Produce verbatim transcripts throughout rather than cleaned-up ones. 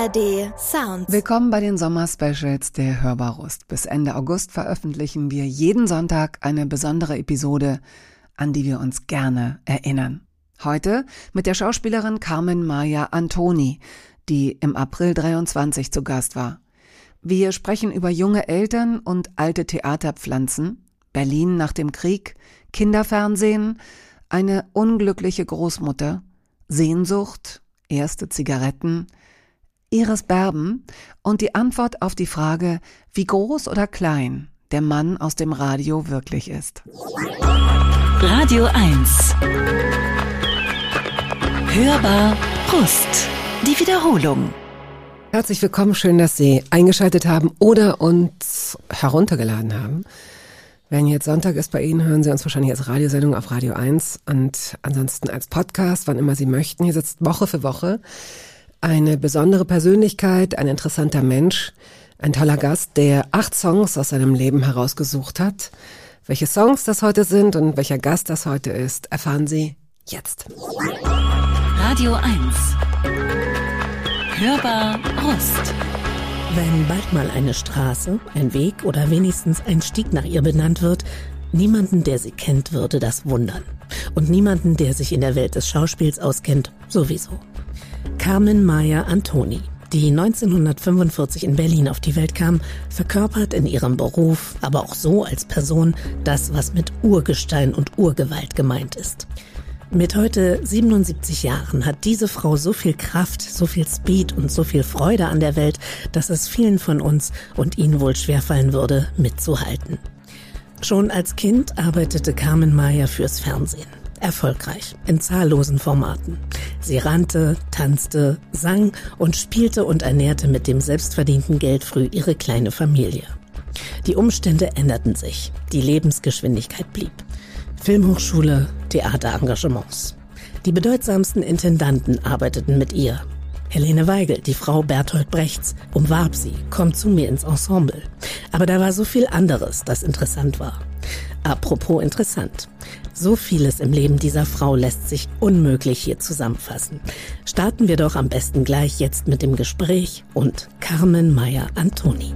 R D Sounds. Willkommen bei den Sommer-Specials der Hörbar-Rust. Bis Ende August veröffentlichen wir jeden Sonntag eine besondere Episode, an die wir uns gerne erinnern. Heute mit der Schauspielerin Carmen Maia Antoni, die im April dreiundzwanzig zu Gast war. Wir sprechen über junge Eltern und alte Theaterpflanzen, Berlin nach dem Krieg, Kinderfernsehen, eine unglückliche Großmutter, Sehnsucht, erste Zigaretten, Iris Berben und die Antwort auf die Frage, wie groß oder klein der Mann aus dem Radio wirklich ist. Radio eins. Hörbar Rust. Die Wiederholung. Herzlich willkommen, schön, dass Sie eingeschaltet haben oder uns heruntergeladen haben. Wenn jetzt Sonntag ist bei Ihnen, hören Sie uns wahrscheinlich als Radiosendung auf Radio eins und ansonsten als Podcast, wann immer Sie möchten. Hier sitzt Woche für Woche eine besondere Persönlichkeit, ein interessanter Mensch, ein toller Gast, der acht Songs aus seinem Leben herausgesucht hat. Welche Songs das heute sind und welcher Gast das heute ist, erfahren Sie jetzt. Radio eins. Hörbar Rust. Wenn bald mal eine Straße, ein Weg oder wenigstens ein Stieg nach ihr benannt wird, niemanden, der sie kennt, würde das wundern. Und niemanden, der sich in der Welt des Schauspiels auskennt, sowieso. Carmen Maia Antoni, die neunzehnhundertfünfundvierzig in Berlin auf die Welt kam, verkörpert in ihrem Beruf, aber auch so als Person, das, was mit Urgestein und Urgewalt gemeint ist. Mit heute siebenundsiebzig Jahren hat diese Frau so viel Kraft, so viel Speed und so viel Freude an der Welt, dass es vielen von uns und Ihnen wohl schwerfallen würde, mitzuhalten. Schon als Kind arbeitete Carmen Maia fürs Fernsehen. Erfolgreich, in zahllosen Formaten. Sie rannte, tanzte, sang und spielte und ernährte mit dem selbstverdienten Geld früh ihre kleine Familie. Die Umstände änderten sich, die Lebensgeschwindigkeit blieb. Filmhochschule, Theaterengagements. Die bedeutsamsten Intendanten arbeiteten mit ihr. Helene Weigel, die Frau Bertolt Brechts, umwarb sie, komm zu mir ins Ensemble. Aber da war so viel anderes, das interessant war. Apropos interessant. So vieles im Leben dieser Frau lässt sich unmöglich hier zusammenfassen. Starten wir doch am besten gleich jetzt mit dem Gespräch und Carmen Maia Antoni.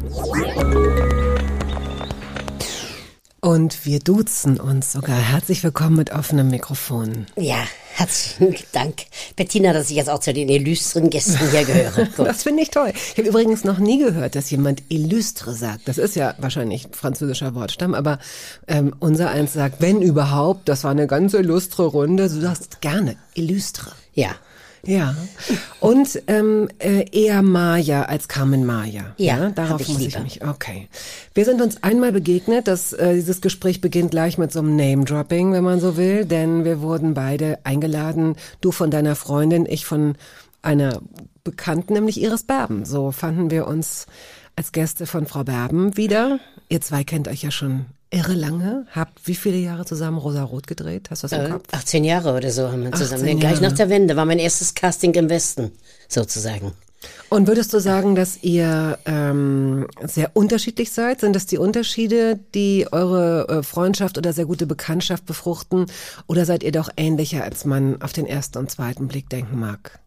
Und wir duzen uns sogar. Herzlich willkommen mit offenem Mikrofon. Ja, herzlichen Dank, Bettina, dass ich jetzt auch zu den illustren Gästen hier gehöre. Das finde ich toll. Ich habe übrigens noch nie gehört, dass jemand illustre sagt. Das ist ja wahrscheinlich französischer Wortstamm, aber ähm, unser eins sagt, wenn überhaupt, das war eine ganz illustre Runde. Du sagst gerne illustre. Ja. Ja, und ähm, äh, eher Maia als Carmen Maia. Ja, ja darauf ich muss lieber. ich mich. Okay. Wir sind uns einmal begegnet, dass äh, dieses Gespräch beginnt gleich mit so einem Name-Dropping, wenn man so will, denn wir wurden beide eingeladen, du von deiner Freundin, ich von einer Bekannten, nämlich Iris Berben. So fanden wir uns als Gäste von Frau Berben wieder. Ihr zwei kennt euch ja schon irre lange. Habt wie viele Jahre zusammen Rosa-Rot gedreht? Hast du das im Äh, Kopf? achtzehn Jahre oder so haben wir zusammen. achtzehn Gleich Jahre. nach der Wende war mein erstes Casting im Westen, sozusagen. Und würdest du sagen, dass ihr ähm, sehr unterschiedlich seid? Sind das die Unterschiede, die eure äh, Freundschaft oder sehr gute Bekanntschaft befruchten? Oder seid ihr doch ähnlicher, als man auf den ersten und zweiten Blick denken mag?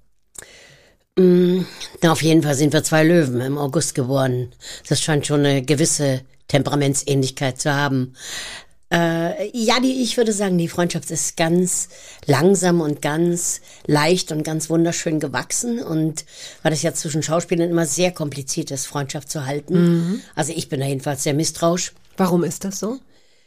Mm, na, auf jeden Fall sind wir zwei Löwen im August geboren. Das scheint schon eine gewisse Temperamentsähnlichkeit zu haben. Äh, ja, die, ich würde sagen, die Freundschaft ist ganz langsam und ganz leicht und ganz wunderschön gewachsen. Und weil es ja zwischen Schauspielern immer sehr kompliziert ist, Freundschaft zu halten. Mhm. Also ich bin da jedenfalls sehr misstrauisch. Warum ist das so?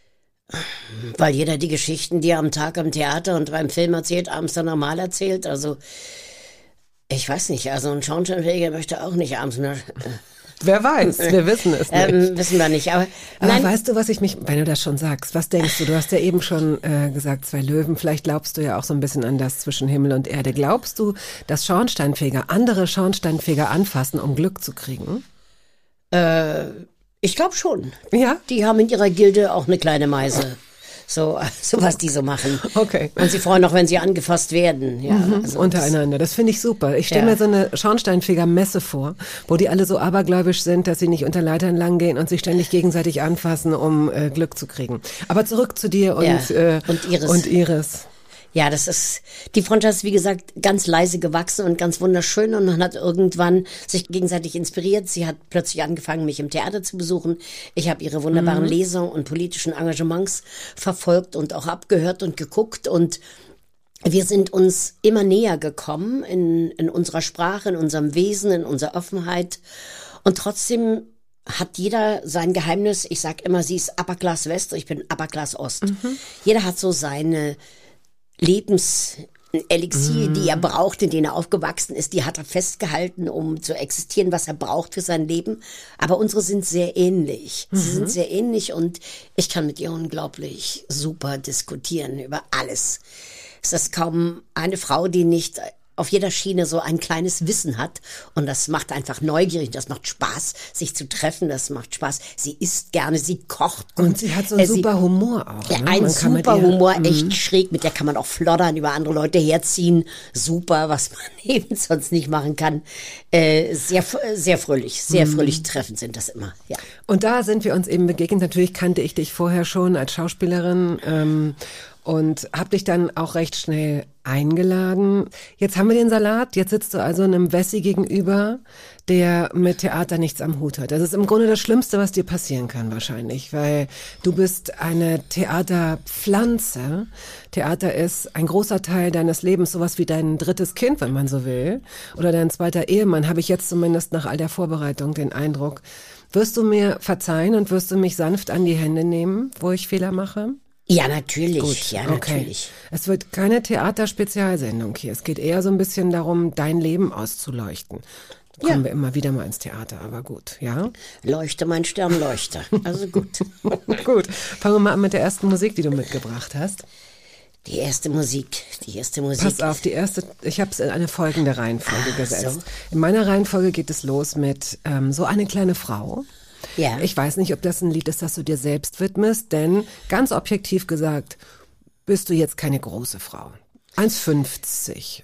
Weil jeder die Geschichten, die er am Tag am Theater und beim Film erzählt, abends dann normal erzählt. Also ich weiß nicht, also ein Schauspielfähiger möchte auch nicht abends nur... Wer weiß, wir wissen es nicht. Ähm, wissen wir nicht, aber... aber nein. weißt du, was ich mich, wenn du das schon sagst, was denkst du? Du hast ja eben schon äh, gesagt, zwei Löwen, vielleicht glaubst du ja auch so ein bisschen an das zwischen Himmel und Erde. Glaubst du, dass Schornsteinfeger andere Schornsteinfeger anfassen, um Glück zu kriegen? Äh, ich glaube schon. Ja? Die haben in ihrer Gilde auch eine kleine Meise. So, so was die so machen. Okay. Und sie freuen auch, wenn sie angefasst werden. Ja, mhm, also untereinander. Das finde ich super. Ich stelle Ja. mir so eine Schornsteinfeger-Messe vor, wo die alle so abergläubisch sind, dass sie nicht unter Leitern langgehen und sich ständig gegenseitig anfassen, um äh, Glück zu kriegen. Aber zurück zu dir und, Ja, äh, und Iris. Und Iris. Ja, das ist, die Freundschaft ist, wie gesagt, ganz leise gewachsen und ganz wunderschön und man hat irgendwann sich gegenseitig inspiriert. Sie hat plötzlich angefangen, mich im Theater zu besuchen. Ich habe ihre wunderbaren mhm. Lesungen und politischen Engagements verfolgt und auch abgehört und geguckt und wir sind uns immer näher gekommen in, in unserer Sprache, in unserem Wesen, in unserer Offenheit und trotzdem hat jeder sein Geheimnis. Ich sag immer, sie ist Upper Class West, ich bin Upper Class Ost. Mhm. Jeder hat so seine Lebenselixier, mhm. die er braucht, in denen er aufgewachsen ist. Die hat er festgehalten, um zu existieren, was er braucht für sein Leben. Aber unsere sind sehr ähnlich. Mhm. Sie sind sehr ähnlich und ich kann mit ihr unglaublich super diskutieren über alles. Es ist kaum eine Frau, die nicht auf jeder Schiene so ein kleines Wissen hat und das macht einfach neugierig, das macht Spaß, sich zu treffen, das macht Spaß. Sie isst gerne, sie kocht gut. Und sie hat so einen äh, super Humor auch. Ja, ne? Ein super Humor, echt mhm. schräg, mit der kann man auch floddern, über andere Leute herziehen. Super, was man eben sonst nicht machen kann. Äh, sehr, sehr fröhlich, sehr mhm. fröhlich treffend sind das immer, ja. Und da sind wir uns eben begegnet. Natürlich kannte ich dich vorher schon als Schauspielerin, ähm, und hab dich dann auch recht schnell eingeladen. Jetzt haben wir den Salat, jetzt sitzt du also einem Wessi gegenüber, der mit Theater nichts am Hut hat. Das ist im Grunde das Schlimmste, was dir passieren kann wahrscheinlich, weil du bist eine Theaterpflanze. Theater ist ein großer Teil deines Lebens, sowas wie dein drittes Kind, wenn man so will, oder dein zweiter Ehemann, habe ich jetzt zumindest nach all der Vorbereitung den Eindruck. Wirst du mir verzeihen und wirst du mich sanft an die Hände nehmen, wo ich Fehler mache? Ja, natürlich. Gut, ja, okay. natürlich. Es wird keine Theaterspezialsendung hier. Es geht eher so ein bisschen darum, dein Leben auszuleuchten. Da kommen ja. wir immer wieder mal ins Theater, aber gut, ja? Leuchte, mein Stern, leuchte. Also gut. Gut, fangen wir mal an mit der ersten Musik, die du mitgebracht hast. Die erste Musik, die erste Musik. Pass auf, die erste, ich habe es in eine folgende Reihenfolge ah, gesetzt. So. In meiner Reihenfolge geht es los mit ähm, so eine kleine Frau. Ja. Ich weiß nicht, ob das ein Lied ist, das du dir selbst widmest, denn ganz objektiv gesagt, bist du jetzt keine große Frau. eins fünfzig.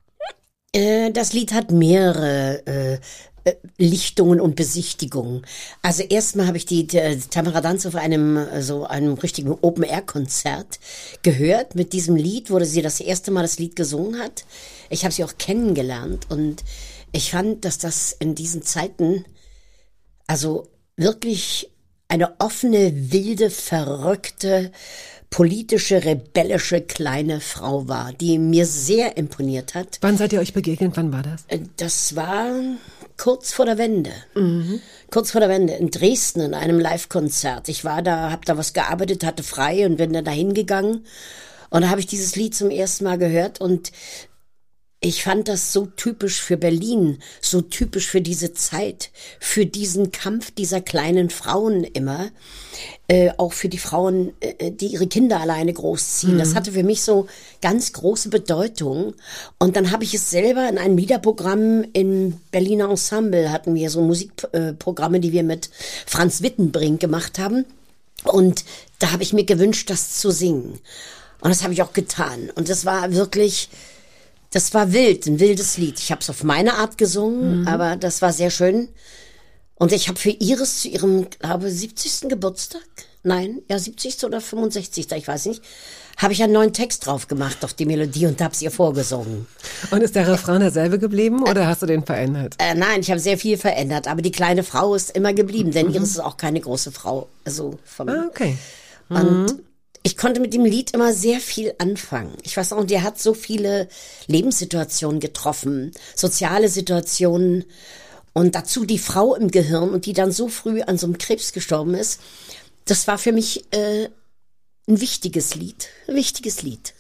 Äh, das Lied hat mehrere äh, äh, Lichtungen und Besichtigungen. Also erstmal habe ich die äh, Tamara Danz auf einem äh, so einem richtigen Open-Air-Konzert gehört. Mit diesem Lied, wo sie das erste Mal das Lied gesungen hat. Ich habe sie auch kennengelernt und ich fand, dass das in diesen Zeiten also wirklich eine offene, wilde, verrückte, politische, rebellische kleine Frau war, die mir sehr imponiert hat. Wann seid ihr euch begegnet? Wann war das? Das war kurz vor der Wende. Mhm. Kurz vor der Wende in Dresden in einem Live-Konzert. Ich war da, hab da was gearbeitet, hatte frei und bin dann da hingegangen. Und da habe ich dieses Lied zum ersten Mal gehört und ich fand das so typisch für Berlin, so typisch für diese Zeit, für diesen Kampf dieser kleinen Frauen immer, äh, auch für die Frauen, äh, die ihre Kinder alleine großziehen. Mhm. Das hatte für mich so ganz große Bedeutung. Und dann habe ich es selber in einem Liederprogramm im Berliner Ensemble, hatten wir so Musikprogramme, die wir mit Franz Wittenbrink gemacht haben. Und da habe ich mir gewünscht, das zu singen. Und das habe ich auch getan. Und das war wirklich... Das war wild, ein wildes Lied. Ich habe es auf meine Art gesungen, mhm. aber das war sehr schön. Und ich habe für Iris zu ihrem, glaube siebzigsten Geburtstag, nein, ja siebzigsten oder fünfundsechzigsten, ich weiß nicht, habe ich einen neuen Text drauf gemacht auf die Melodie und habe es ihr vorgesungen. Und ist der Refrain derselbe geblieben oder äh, hast du den verändert? Äh, nein, ich habe sehr viel verändert, aber die kleine Frau ist immer geblieben, denn mhm. Iris ist auch keine große Frau. Also vom, ah, okay. Mhm. Und ich konnte mit dem Lied immer sehr viel anfangen. Ich weiß auch, der hat so viele Lebenssituationen getroffen, soziale Situationen und dazu die Frau im Gehirn und die dann so früh an so einem Krebs gestorben ist. Das war für mich äh, ein wichtiges Lied, ein wichtiges Lied.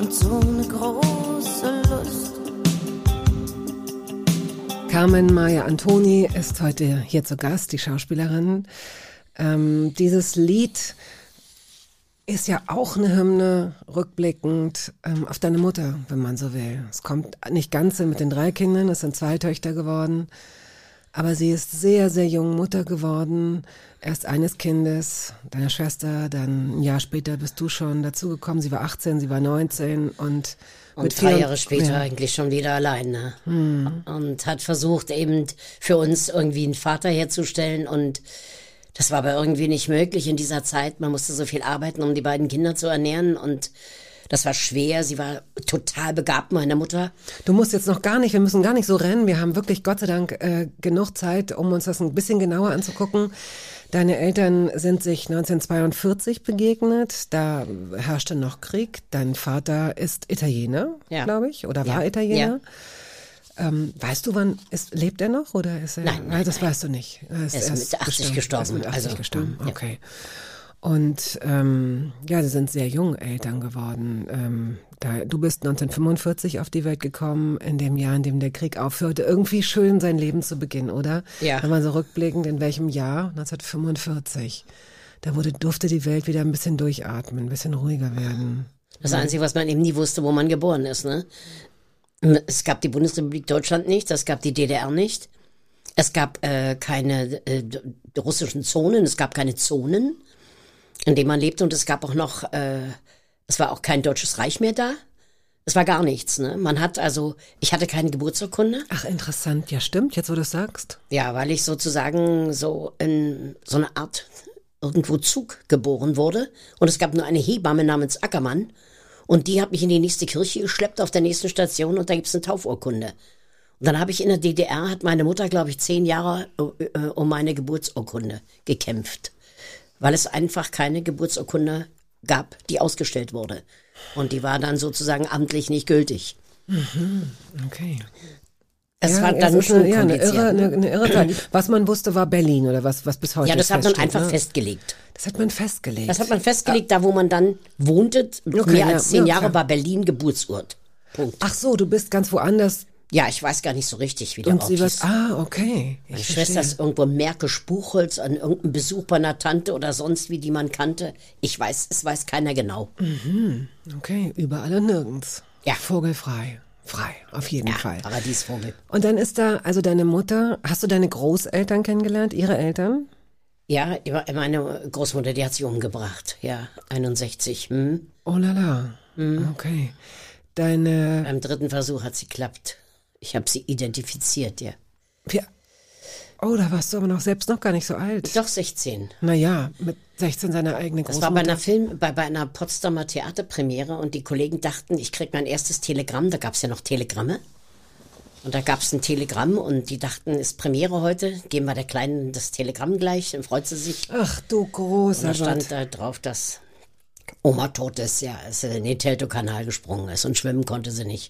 und so eine große Lust. Carmen Maria Antoni ist heute hier zu Gast, die Schauspielerin. Ähm, dieses Lied ist ja auch eine Hymne, rückblickend ähm, auf deine Mutter, wenn man so will. Es kommt nicht ganz hin mit den drei Kindern, es sind zwei Töchter geworden. Aber sie ist sehr, sehr jung Mutter geworden. Erst eines Kindes, deiner Schwester, dann ein Jahr später bist du schon dazugekommen. Sie war achtzehn, sie war neunzehn und Und mit drei vier- Jahre später ja. eigentlich schon wieder allein, ne? Hm. Und hat versucht eben für uns irgendwie einen Vater herzustellen und das war aber irgendwie nicht möglich in dieser Zeit. Man musste so viel arbeiten, um die beiden Kinder zu ernähren und das war schwer. Sie war total begabt, meine Mutter. Du musst jetzt noch gar nicht, wir müssen gar nicht so rennen. Wir haben wirklich Gott sei Dank äh, genug Zeit, um uns das ein bisschen genauer anzugucken. Deine Eltern sind sich neunzehnhundertzweiundvierzig begegnet, da herrschte noch Krieg. Dein Vater ist Italiener, Ja. glaube ich, oder war Ja. Italiener. Ähm, weißt du, wann ist, lebt er noch oder ist er? Nein, nein, Ah, das nein. weißt du nicht. Er ist, Er ist erst mit achtzig gestorben. Er ist mit achtzig Also, gestorben, ja. okay. Und ähm, ja, sie sind sehr jung Eltern geworden. Ähm, da, du bist neunzehnhundertfünfundvierzig auf die Welt gekommen, in dem Jahr, in dem der Krieg aufhörte. Irgendwie schön, sein Leben zu beginnen, oder? Ja. Wenn man so rückblickend, in welchem Jahr? neunzehnhundertfünfundvierzig. Da wurde, durfte die Welt wieder ein bisschen durchatmen, ein bisschen ruhiger werden. Das Einzige, was man eben nie wusste, wo man geboren ist, ne? Es gab die Bundesrepublik Deutschland nicht, es gab die D D R nicht. Es gab äh, keine äh, russischen Zonen, es gab keine Zonen, in denen man lebte und es gab auch noch, äh, es war auch kein deutsches Reich mehr da. Es war gar nichts, ne? Man hat also, ich hatte keine Geburtsurkunde. Ach, interessant. Ja, stimmt, jetzt wo du es sagst. Ja, weil ich sozusagen so in so eine Art irgendwo Zug geboren wurde und es gab nur eine Hebamme namens Ackermann und die hat mich in die nächste Kirche geschleppt auf der nächsten Station und da gibt's eine Taufurkunde. Und dann habe ich in der D D R, hat meine Mutter, glaube ich, zehn Jahre äh, um meine Geburtsurkunde gekämpft, weil es einfach keine Geburtsurkunde gab, die ausgestellt wurde. Und die war dann sozusagen amtlich nicht gültig. Mhm, okay. Es ja, war dann es ist schon eine, ja, eine kompliziert. irre, ne? eine, eine irre Zeit. Was man wusste, war Berlin oder was, was bis heute Ja, das hat man feststeht, einfach ne? festgelegt. Das hat man festgelegt. Das hat man festgelegt, da wo man dann wohnte. Okay, mehr ja, als zehn ja, Jahre klar. war Berlin Geburtsort. Punkt. Ach so, du bist ganz woanders Ja, ich weiß gar nicht so richtig, wie der und Ort sie hieß. wird, ah, okay. Ich Meine verstehe. Schwester ist irgendwo in Märkisch-Buchholz an irgendeinem Besuch bei einer Tante oder sonst wie, die man kannte. Ich weiß, es weiß keiner genau. Okay, überall und nirgends. Ja. Vogelfrei. Frei, auf jeden Ja, Fall. Paradiesvogel. Und dann ist da, also deine Mutter, hast du deine Großeltern kennengelernt, ihre Eltern? Ja, meine Großmutter, die hat sich umgebracht. Ja, einundsechzig. Hm. Oh la la. Okay. Deine, Beim dritten Versuch hat sie geklappt. Ich habe sie identifiziert, ja. ja. Oh, da warst du aber noch selbst noch gar nicht so alt. Doch sechzehn. Naja, mit sechzehn seine eigene Das Großmutter. war bei einer Film, bei, bei einer Potsdamer Theaterpremiere und die Kollegen dachten, ich krieg mein erstes Telegramm, da gab's ja noch Telegramme. Und da gab's ein Telegramm und die dachten, ist Premiere heute, geben wir der Kleinen das Telegramm gleich, dann freut sie sich. Ach du Und großer da stand Gott. da drauf, dass Oma tot ist, ja, ist in den Teltow-Kanal gesprungen ist und schwimmen konnte sie nicht.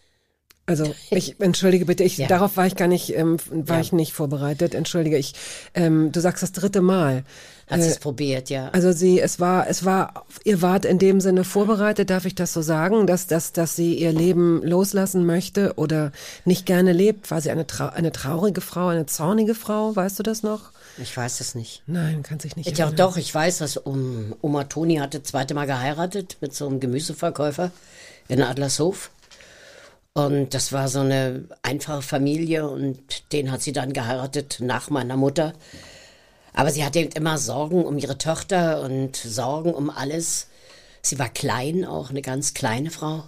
Also ich entschuldige bitte, ich Ja. darauf war ich gar nicht, ähm, war Ja. ich nicht vorbereitet. Entschuldige, ich, ähm, du sagst das dritte Mal. Hat Äh, sie es probiert, ja. Also sie, es war, es war, ihr wart in dem Sinne vorbereitet, darf ich das so sagen, dass, dass, dass sie ihr Leben loslassen möchte oder nicht gerne lebt? War sie eine, trau eine traurige Frau, eine zornige Frau? Weißt du das noch? Ich weiß es nicht. Nein, kann sich nicht Ja, erinnern. doch, ich weiß, dass um, Oma Toni hatte zweite Mal geheiratet mit so einem Gemüseverkäufer in Adlershof. Und das war so eine einfache Familie und den hat sie dann geheiratet nach meiner Mutter. Aber sie hatte eben immer Sorgen um ihre Tochter und Sorgen um alles. Sie war klein, auch eine ganz kleine Frau.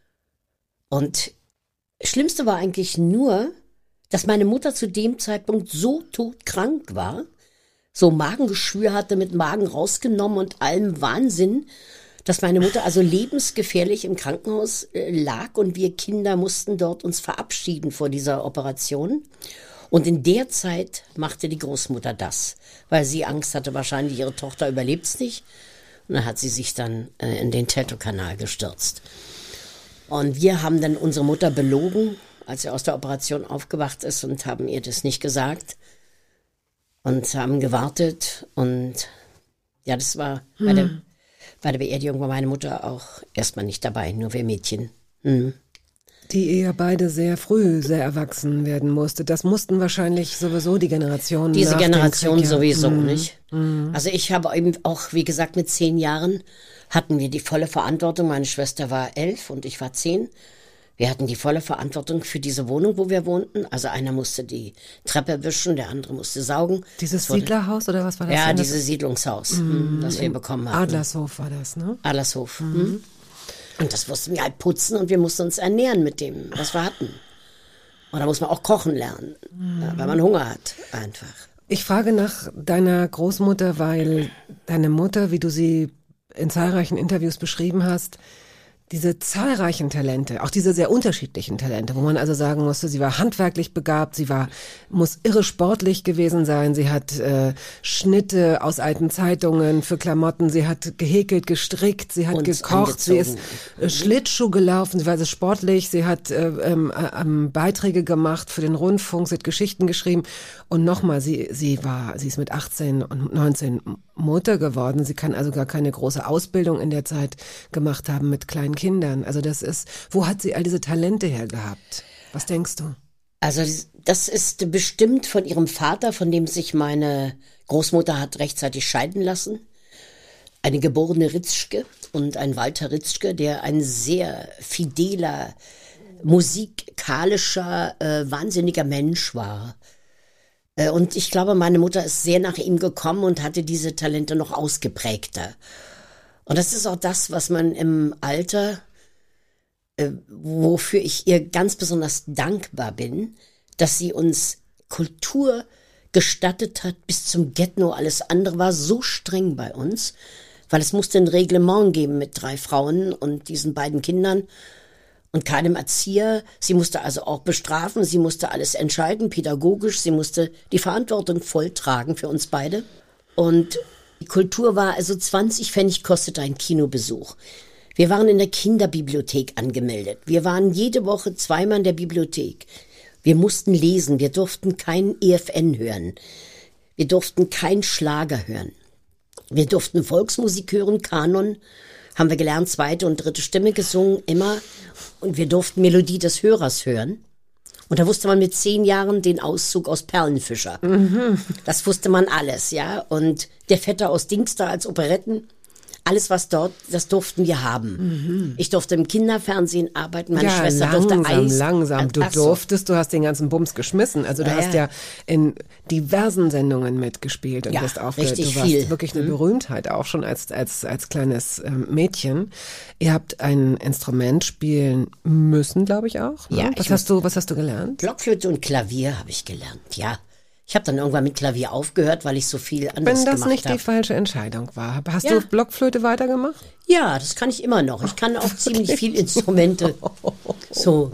Und das Schlimmste war eigentlich nur, dass meine Mutter zu dem Zeitpunkt so todkrank war, so Magengeschwür hatte, mit Magen rausgenommen und allem Wahnsinn, dass meine Mutter also lebensgefährlich im Krankenhaus äh, lag und wir Kinder mussten dort uns verabschieden vor dieser Operation. Und in der Zeit machte die Großmutter das, weil sie Angst hatte, wahrscheinlich ihre Tochter überlebt's nicht. Und dann hat sie sich dann äh, in den Teltow-Kanal gestürzt. Und wir haben dann unsere Mutter belogen, als sie aus der Operation aufgewacht ist und haben ihr das nicht gesagt. Und haben gewartet und ja, das war bei der, Bei der Beerdigung war meine Mutter auch erstmal nicht dabei, nur wir Mädchen. Mhm. Die eher beide sehr früh sehr erwachsen werden musste. Das mussten wahrscheinlich sowieso die Generationen Diese nach Generation dem Krieg, ja. sowieso, Mhm. nicht? Mhm. Also ich habe eben auch, wie gesagt, mit zehn Jahren hatten wir die volle Verantwortung. Meine Schwester war elf und ich war zehn. Wir hatten die volle Verantwortung für diese Wohnung, wo wir wohnten. Also einer musste die Treppe wischen, der andere musste saugen. Dieses wurde, Siedlerhaus oder was war das? Ja, denn? dieses Siedlungshaus, mm, das wir bekommen hatten. Adlershof war das, ne? Adlershof. Mhm. Und das mussten wir halt putzen und wir mussten uns ernähren mit dem, was wir hatten. Und da muss man auch kochen lernen, mhm. ja, weil man Hunger hat, einfach. Ich frage nach deiner Großmutter, weil deine Mutter, wie du sie in zahlreichen Interviews beschrieben hast, diese zahlreichen Talente, auch diese sehr unterschiedlichen Talente, wo man also sagen musste, sie war handwerklich begabt, sie war, muss irre sportlich gewesen sein, sie hat äh, Schnitte aus alten Zeitungen für Klamotten, sie hat gehäkelt, gestrickt, sie hat Uns gekocht, sie ist angezogen. äh, Schlittschuh gelaufen, sie war also sportlich, sie hat äh, ähm, äh, Beiträge gemacht für den Rundfunk, sie hat Geschichten geschrieben und nochmal, sie, sie war, sie ist mit achtzehn und neunzehn Mutter geworden, sie kann also gar keine große Ausbildung in der Zeit gemacht haben mit kleinen Kindern. Also das ist, wo hat sie all diese Talente her gehabt? Was denkst du? Also das ist bestimmt von ihrem Vater, von dem sich meine Großmutter hat rechtzeitig scheiden lassen. Eine geborene Ritzschke und ein Walter Ritzschke, der ein sehr fideler, musikalischer, äh, wahnsinniger Mensch war. Äh, und ich glaube, meine Mutter ist sehr nach ihm gekommen und hatte diese Talente noch ausgeprägter. Und das ist auch das, was man im Alter, äh, wofür ich ihr ganz besonders dankbar bin, dass sie uns Kultur gestattet hat bis zum Get-No. Alles andere war so streng bei uns, weil es musste ein Reglement geben mit drei Frauen und diesen beiden Kindern und keinem Erzieher. Sie musste also auch bestrafen, sie musste alles entscheiden, pädagogisch, sie musste die Verantwortung voll tragen für uns beide. Und die Kultur war also zwanzig Pfennig kostete ein Kinobesuch. Wir waren in der Kinderbibliothek angemeldet. Wir waren jede Woche zweimal in der Bibliothek. Wir mussten lesen, wir durften kein E F N hören. Wir durften kein Schlager hören. Wir durften Volksmusik hören, Kanon, haben wir gelernt, zweite und dritte Stimme gesungen, immer. Und wir durften Melodie des Hörers hören. Und da wusste man mit zehn Jahren den Auszug aus Perlenfischer. Mhm. Das wusste man alles, ja. Und der Vetter aus Dingster als Operetten. Alles, was dort, das durften wir haben. Mhm. Ich durfte im Kinderfernsehen arbeiten, meine ja, Schwester langsam, durfte Eis. langsam. Du Ach so. durftest, du hast den ganzen Bums geschmissen. Also du Ja, hast ja. ja in diversen Sendungen mitgespielt und Ja, bist aufge- richtig du warst viel. wirklich eine Mhm. Berühmtheit, auch schon als, als, als kleines ähm, Mädchen. Ihr habt ein Instrument spielen müssen, glaube ich auch. Ne? Ja, was ich hast du, was hast du gelernt? Blockflöte und Klavier habe ich gelernt, ja. Ich habe dann irgendwann mit Klavier aufgehört, weil ich so viel anderes Wenn das gemacht nicht habe. die falsche Entscheidung war. Hast Ja. du Blockflöte weitergemacht? Ja, das kann ich immer noch. Ich kann auch ziemlich viel Instrumente. So.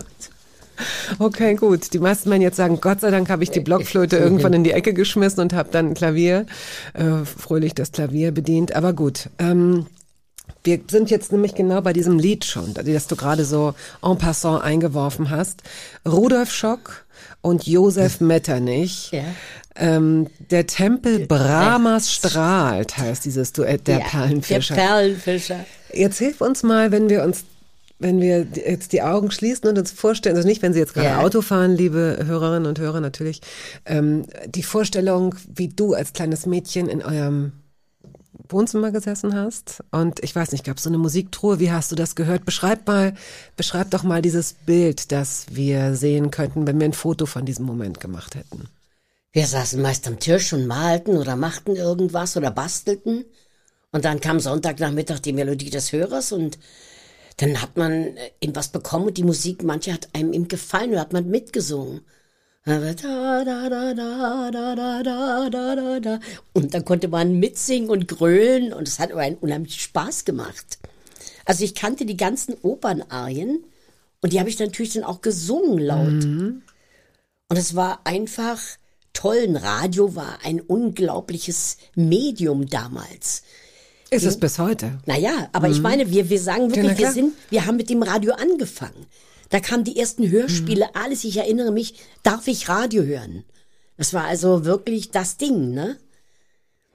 Okay, gut. Die meisten werden jetzt sagen, Gott sei Dank habe ich die Blockflöte irgendwann in die Ecke geschmissen und habe dann Klavier, äh, fröhlich das Klavier bedient. Aber gut, ähm, wir sind jetzt nämlich genau bei diesem Lied schon, das du gerade so en passant eingeworfen hast. Rudolf Schock und Josef Metternich. Ja. Ähm, der Tempel Brahmas strahlt, heißt dieses Duett der Ja, Perlenfischer. Der Perlenfischer. Jetzt hilf uns mal, wenn wir uns, wenn wir jetzt die Augen schließen und uns vorstellen, also nicht, wenn Sie jetzt gerade Ja. Auto fahren, liebe Hörerinnen und Hörer natürlich, ähm, die Vorstellung, wie du als kleines Mädchen in eurem Wohnzimmer gesessen hast und ich weiß nicht, gab es so eine Musiktruhe, wie hast du das gehört? Beschreib mal, beschreib doch mal dieses Bild, das wir sehen könnten, wenn wir ein Foto von diesem Moment gemacht hätten. Wir saßen meist am Tisch und malten oder machten irgendwas oder bastelten. Und dann kam Sonntagnachmittag die Melodie des Hörers und dann hat man eben was bekommen und die Musik, manche hat einem eben gefallen und hat man mitgesungen. Da, da, da, da, da, da, da, da, da. Und dann konnte man mitsingen und grölen und es hat aber einen unheimlichen Spaß gemacht. Also ich kannte die ganzen Opernarien und die habe ich natürlich dann auch gesungen laut. Mhm. Und es war einfach toll. Ein Radio war ein unglaubliches Medium damals. Ist es bis heute? Naja, aber mhm. ich meine, wir, wir sagen wirklich, ja, wir sind, wir haben mit dem Radio angefangen. Da kamen die ersten Hörspiele, mhm. alles, ich erinnere mich, darf ich Radio hören? Das war also wirklich das Ding, ne?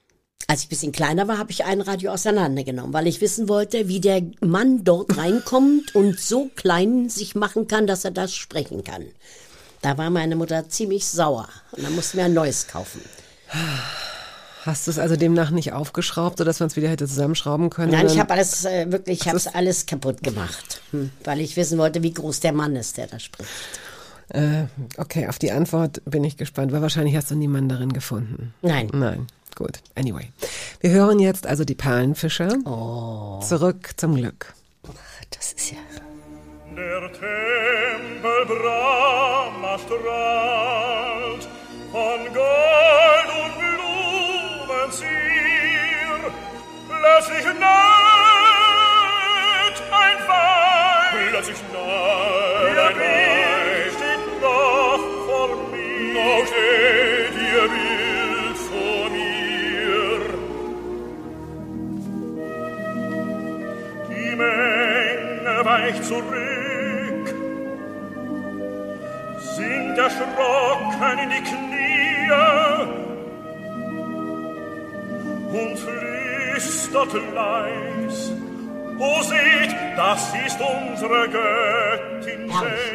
als ich ein bisschen kleiner war, habe ich ein Radio auseinandergenommen, weil ich wissen wollte, wie der Mann dort reinkommt und so klein sich machen kann, dass er das sprechen kann. Da war meine Mutter ziemlich sauer und dann mussten wir ein neues kaufen. Hast du es also demnach nicht aufgeschraubt, sodass man es wieder hätte zusammenschrauben können? Nein, ich habe alles äh, wirklich, ich habe es alles kaputt gemacht, hm, weil ich wissen wollte, wie groß der Mann ist, der da spricht. Äh, okay, auf die Antwort bin ich gespannt, weil wahrscheinlich hast du niemanden darin gefunden. Nein. Nein. Gut, anyway. Wir hören jetzt also die Perlenfischer. Oh. Zurück zum Glück. Das ist ja... Der Tempel Brahma strahlt von Gold und Blumenzier. Plötzlich naht ein Weib. Plötzlich naht ein Weib. Steht noch vor mir. Noch steht ihr Bild vor mir. Die Menge weicht zurück, sinkt erschrocken in die Knie und flüstert leis: O seht, das ist unsere Göttin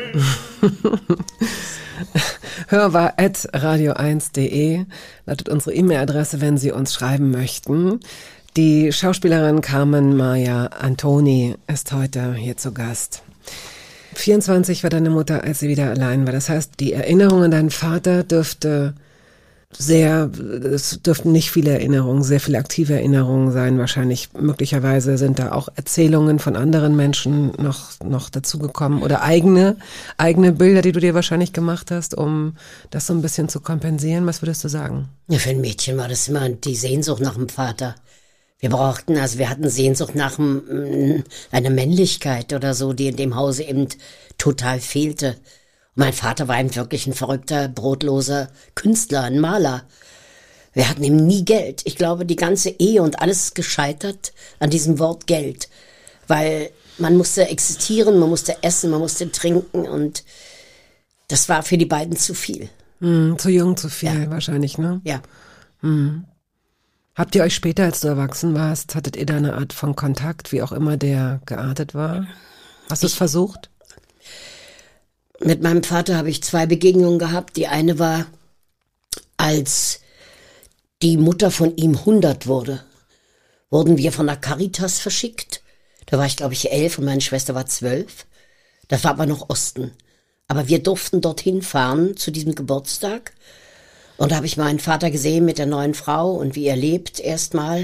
selbst. hörbar at radio eins punkt de lautet unsere E-Mail-Adresse, wenn Sie uns schreiben möchten. Die Schauspielerin Carmen Maria Antoni ist heute hier zu Gast. vierundzwanzig war deine Mutter, als sie wieder allein war. Das heißt, die Erinnerung an deinen Vater dürfte sehr, es dürften nicht viele Erinnerungen, sehr viele aktive Erinnerungen sein. Wahrscheinlich, möglicherweise sind da auch Erzählungen von anderen Menschen noch, noch dazugekommen oder eigene, eigene Bilder, die du dir wahrscheinlich gemacht hast, um das so ein bisschen zu kompensieren. Was würdest du sagen? Ja, für ein Mädchen war das immer die Sehnsucht nach dem Vater. Wir brauchten, also wir hatten Sehnsucht nach m, einer Männlichkeit oder so, die in dem Hause eben total fehlte. Und mein Vater war eben wirklich ein verrückter, brotloser Künstler, ein Maler. Wir hatten eben nie Geld. Ich glaube, die ganze Ehe und alles ist gescheitert an diesem Wort Geld. Weil man musste existieren, man musste essen, man musste trinken und das war für die beiden zu viel. Hm, zu jung, zu viel Ja. wahrscheinlich, ne? Ja. Hm. Habt ihr euch später, als du erwachsen warst, hattet ihr da eine Art von Kontakt, wie auch immer der geartet war? Hast du es versucht? Mit meinem Vater habe ich zwei Begegnungen gehabt. Die eine war, als die Mutter von ihm hundert wurde, wurden wir von der Caritas verschickt. Da war ich, glaube ich, elf und meine Schwester war zwölf. Das war aber noch Osten. Aber wir durften dorthin fahren zu diesem Geburtstag. Und da habe ich meinen Vater gesehen mit der neuen Frau und wie er lebt erstmal.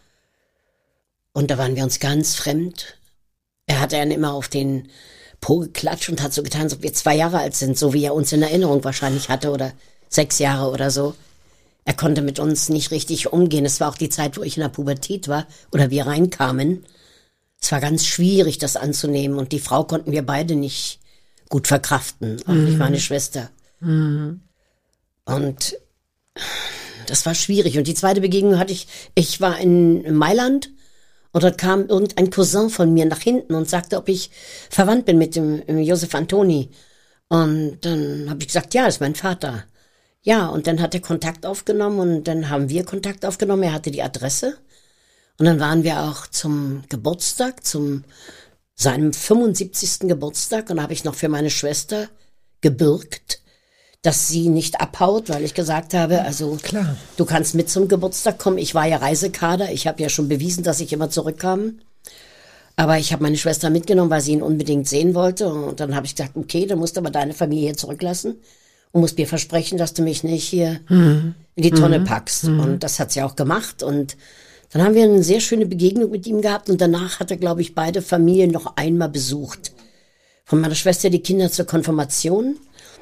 Und da waren wir uns ganz fremd. Er hatte dann immer auf den Po geklatscht und hat so getan, als ob wir zwei Jahre alt sind, so wie er uns in Erinnerung wahrscheinlich hatte oder sechs Jahre oder so. Er konnte mit uns nicht richtig umgehen. Es war auch die Zeit, wo ich in der Pubertät war oder wir reinkamen. Es war ganz schwierig, das anzunehmen und die Frau konnten wir beide nicht gut verkraften, auch mhm. nicht meine Schwester. Mhm. Und das war schwierig. Und die zweite Begegnung hatte ich, ich war in Mailand und dort kam irgendein Cousin von mir nach hinten und sagte, ob ich verwandt bin mit dem Josef Antoni. Und dann habe ich gesagt, ja, das ist mein Vater. Ja, und dann hat er Kontakt aufgenommen und dann haben wir Kontakt aufgenommen. Er hatte die Adresse. Und dann waren wir auch zum Geburtstag, zum seinem fünfundsiebzigsten Geburtstag. Und da habe ich noch für meine Schwester gebürgt, dass sie nicht abhaut, weil ich gesagt habe, also Klar. Du kannst mit zum Geburtstag kommen. Ich war ja Reisekader, ich habe ja schon bewiesen, dass ich immer zurückkam. Aber ich habe meine Schwester mitgenommen, weil sie ihn unbedingt sehen wollte. Und dann habe ich gesagt, okay, dann musst du aber deine Familie hier zurücklassen und musst mir versprechen, dass du mich nicht hier mhm. in die Tonne mhm. packst. Mhm. Und das hat sie auch gemacht. Und dann haben wir eine sehr schöne Begegnung mit ihm gehabt. Und danach hat er, glaube ich, beide Familien noch einmal besucht. Von meiner Schwester die Kinder zur Konfirmation.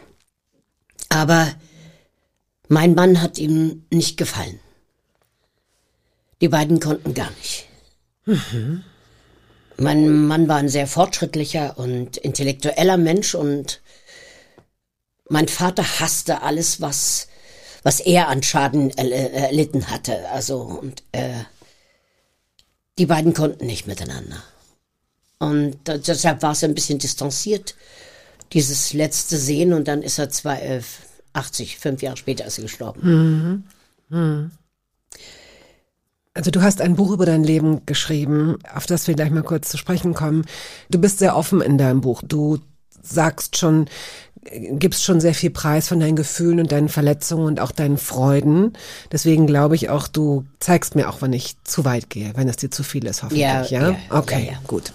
Aber mein Mann hat ihm nicht gefallen. Die beiden konnten gar nicht. Mhm. Mein Mann war ein sehr fortschrittlicher und intellektueller Mensch und mein Vater hasste alles, was, was er an Schaden erlitten hatte. Also, und äh, die beiden konnten nicht miteinander. Und deshalb war es ein bisschen distanziert, dieses letzte Sehen, und dann ist er zwei, äh, achtzig, fünf Jahre später ist er gestorben. Mhm. Mhm. Also du hast ein Buch über dein Leben geschrieben, auf das wir gleich mal kurz zu sprechen kommen. Du bist sehr offen in deinem Buch. Du sagst schon, gibst schon sehr viel Preis von deinen Gefühlen und deinen Verletzungen und auch deinen Freuden. Deswegen glaube ich auch, du zeigst mir auch, wenn ich zu weit gehe, wenn es dir zu viel ist, hoffentlich. Ja, ja? ja okay, ja, ja. gut.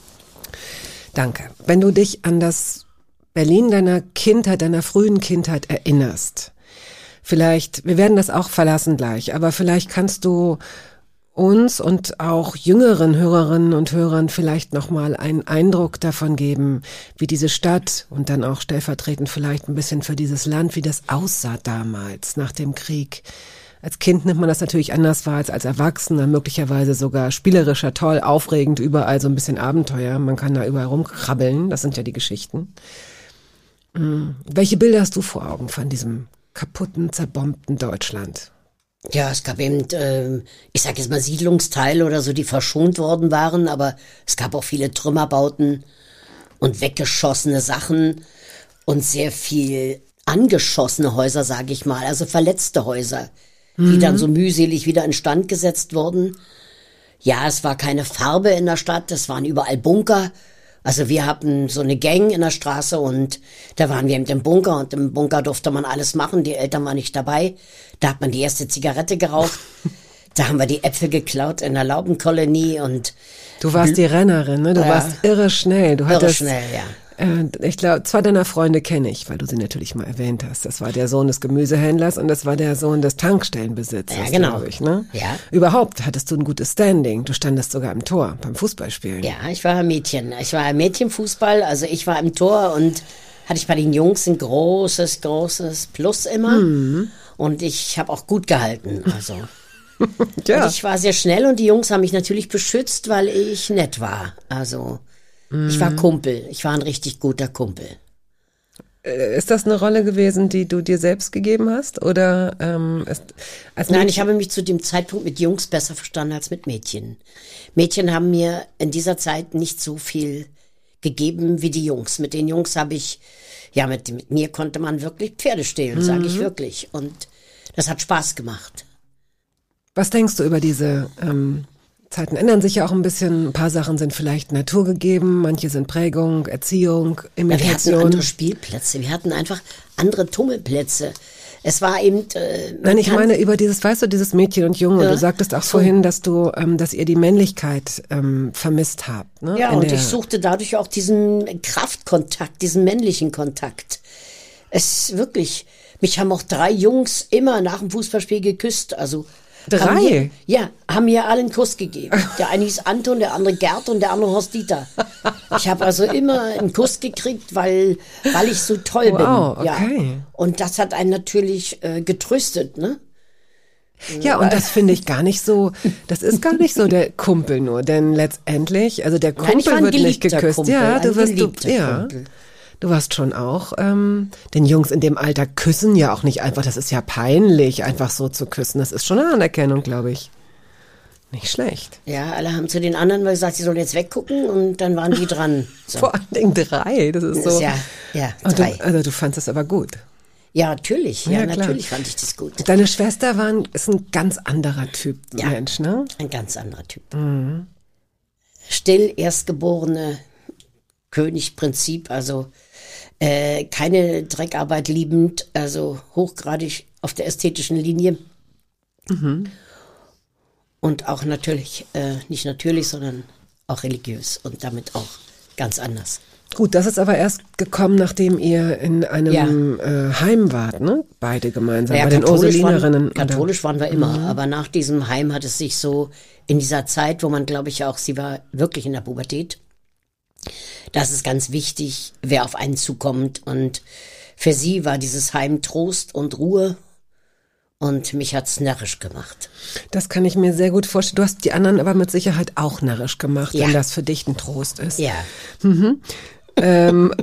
Danke. Wenn du dich an das Berlin deiner Kindheit, deiner frühen Kindheit erinnerst, vielleicht, wir werden das auch verlassen gleich, aber vielleicht kannst du uns und auch jüngeren Hörerinnen und Hörern vielleicht nochmal einen Eindruck davon geben, wie diese Stadt und dann auch stellvertretend vielleicht ein bisschen für dieses Land, wie das aussah damals nach dem Krieg. Als Kind nimmt man das natürlich anders wahr als als Erwachsener, möglicherweise sogar spielerischer, toll, aufregend, überall so ein bisschen Abenteuer. Man kann da überall rumkrabbeln, das sind ja die Geschichten. Hm. Welche Bilder hast du vor Augen von diesem kaputten, zerbombten Deutschland? Ja, es gab eben, äh, ich sag jetzt mal Siedlungsteile oder so, die verschont worden waren, aber es gab auch viele Trümmerbauten und weggeschossene Sachen und sehr viel angeschossene Häuser, sage ich mal, also verletzte Häuser, mhm. die dann so mühselig wieder instand gesetzt wurden. Ja, es war keine Farbe in der Stadt, es waren überall Bunker. Also wir hatten so eine Gang in der Straße und da waren wir eben im Bunker und im Bunker durfte man alles machen, die Eltern waren nicht dabei. Da hat man die erste Zigarette geraucht, da haben wir die Äpfel geklaut in der Laubenkolonie und... Du warst die Rennerin, ne? Du ja, warst irre schnell. Du irre hattest, schnell, ja. Äh, ich glaube, zwei deiner Freunde kenne ich, weil du sie natürlich mal erwähnt hast. Das war der Sohn des Gemüsehändlers und das war der Sohn des Tankstellenbesitzers, ja, genau. glaube ich. Ne? Ja. Überhaupt hattest du ein gutes Standing. Du standest sogar im Tor beim Fußballspielen. Ja, ich war Mädchen. Ich war Mädchenfußball, also ich war im Tor und hatte ich bei den Jungs ein großes, großes Plus immer. Mhm. Und ich habe auch gut gehalten, also... Ja. Und ich war sehr schnell und die Jungs haben mich natürlich beschützt, weil ich nett war. Also mm. ich war Kumpel. Ich war ein richtig guter Kumpel. Ist das eine Rolle gewesen, die du dir selbst gegeben hast? Oder ähm, ist, als Nein, ich habe mich zu dem Zeitpunkt mit Jungs besser verstanden als mit Mädchen. Mädchen haben mir in dieser Zeit nicht so viel gegeben wie die Jungs. Mit den Jungs habe ich, ja, mit, mit mir konnte man wirklich Pferde stehlen, mhm. sage ich wirklich. Und das hat Spaß gemacht. Was denkst du über diese ähm, Zeiten? Ändern sich ja auch ein bisschen. Ein paar Sachen sind vielleicht naturgegeben, manche sind Prägung, Erziehung, Imitation. Ja, wir hatten andere Spielplätze, wir hatten einfach andere Tummelplätze. Es war eben... Äh, Nein, ich meine über dieses, weißt du, dieses Mädchen und Junge. Ja. Du sagtest auch so. vorhin, dass du, ähm, dass ihr die Männlichkeit ähm, vermisst habt. Ne? Ja, In und der... ich suchte dadurch auch diesen Kraftkontakt, diesen männlichen Kontakt. Es ist wirklich... Mich haben auch drei Jungs immer nach dem Fußballspiel geküsst, also... Drei? Mir, ja, haben mir alle einen Kuss gegeben. Der eine hieß Anton, der andere Gerd und der andere Horst Dieter. Ich habe also immer einen Kuss gekriegt, weil, weil ich so toll wow, bin. Ja. Okay. Und das hat einen natürlich äh, getröstet, ne? Ja, und das finde ich gar nicht so, das ist gar nicht so der Kumpel nur, denn letztendlich, also der Kumpel Nein, wird nicht geküsst. Kumpel, ja, du wirst, du, ja. Kumpel. Du warst schon auch, ähm, den Jungs in dem Alter küssen ja auch nicht einfach, das ist ja peinlich, einfach so zu küssen. Das ist schon eine Anerkennung, glaube ich. Nicht schlecht. Ja, alle haben zu den anderen gesagt, sie sollen jetzt weggucken und dann waren die dran. So. Vor allen Dingen drei, das ist so. Ja, ja, drei. Du, also du fandst das aber gut. Ja, natürlich, ja, ja natürlich fand ich das gut. Deine Schwester war ein, ist ein ganz anderer Typ ja, Mensch, ne? Ein ganz anderer Typ. Mhm. Still, erstgeborene Königprinzip, also Äh, keine Dreckarbeit liebend, also hochgradig auf der ästhetischen Linie. Mhm. Und auch natürlich, äh, nicht natürlich, sondern auch religiös und damit auch ganz anders. Gut, das ist aber erst gekommen, nachdem ihr in einem ja. äh, Heim wart, ne? Beide gemeinsam, ja, bei den Ursulinerinnen. Waren, katholisch waren wir immer, mhm. aber nach diesem Heim hat es sich so in dieser Zeit, wo man, glaube ich, auch, sie war wirklich in der Pubertät, das ist ganz wichtig, wer auf einen zukommt. Und für sie war dieses Heim Trost und Ruhe. Und mich hat's närrisch gemacht. Das kann ich mir sehr gut vorstellen. Du hast die anderen aber mit Sicherheit auch närrisch gemacht, ja. wenn das für dich ein Trost ist. Ja. Mhm. ähm,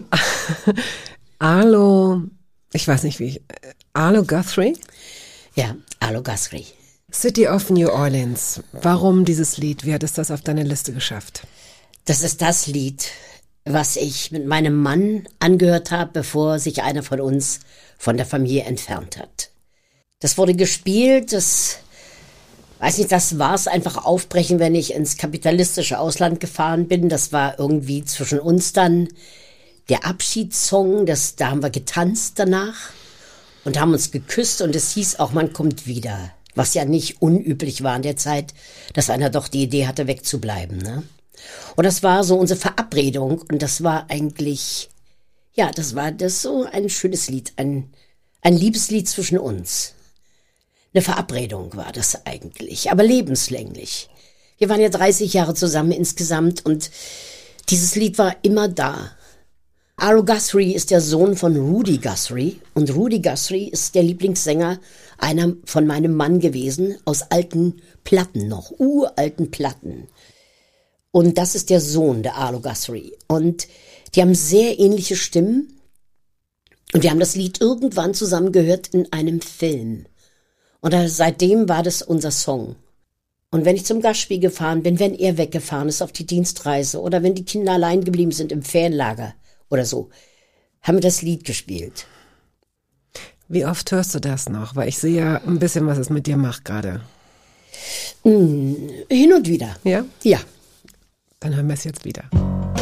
Arlo, ich weiß nicht wie, Arlo Guthrie? Ja, Arlo Guthrie. City of New Orleans. Warum dieses Lied? Wie hat es das auf deine Liste geschafft? Das ist das Lied, was ich mit meinem Mann angehört habe, bevor sich einer von uns von der Familie entfernt hat. Das wurde gespielt, das weiß nicht, das war es einfach aufbrechen, wenn ich ins kapitalistische Ausland gefahren bin. Das war irgendwie zwischen uns dann der Abschiedssong, das, da haben wir getanzt danach und haben uns geküsst und es hieß auch, man kommt wieder. Was ja nicht unüblich war in der Zeit, dass einer doch die Idee hatte, wegzubleiben, ne? Und das war so unsere Verabredung und das war eigentlich, ja, das war das so ein schönes Lied, ein, ein Liebeslied zwischen uns. Eine Verabredung war das eigentlich, aber lebenslänglich. Wir waren ja dreißig Jahre zusammen insgesamt und dieses Lied war immer da. Arlo Guthrie ist der Sohn von Rudy Guthrie und Rudy Guthrie ist der Lieblingssänger einer von meinem Mann gewesen, aus alten Platten noch, uralten Platten. Und das ist der Sohn der Arlo Guthrie und die haben sehr ähnliche Stimmen und wir haben das Lied irgendwann zusammen gehört in einem Film. Und seitdem war das unser Song. Und wenn ich zum Gastspiel gefahren bin, wenn er weggefahren ist auf die Dienstreise oder wenn die Kinder allein geblieben sind im Ferienlager oder so, haben wir das Lied gespielt. Wie oft hörst du das noch? Weil ich sehe ja ein bisschen, was es mit dir macht gerade. Hm, hin und wieder. Ja? Ja. Dann hören wir es jetzt wieder.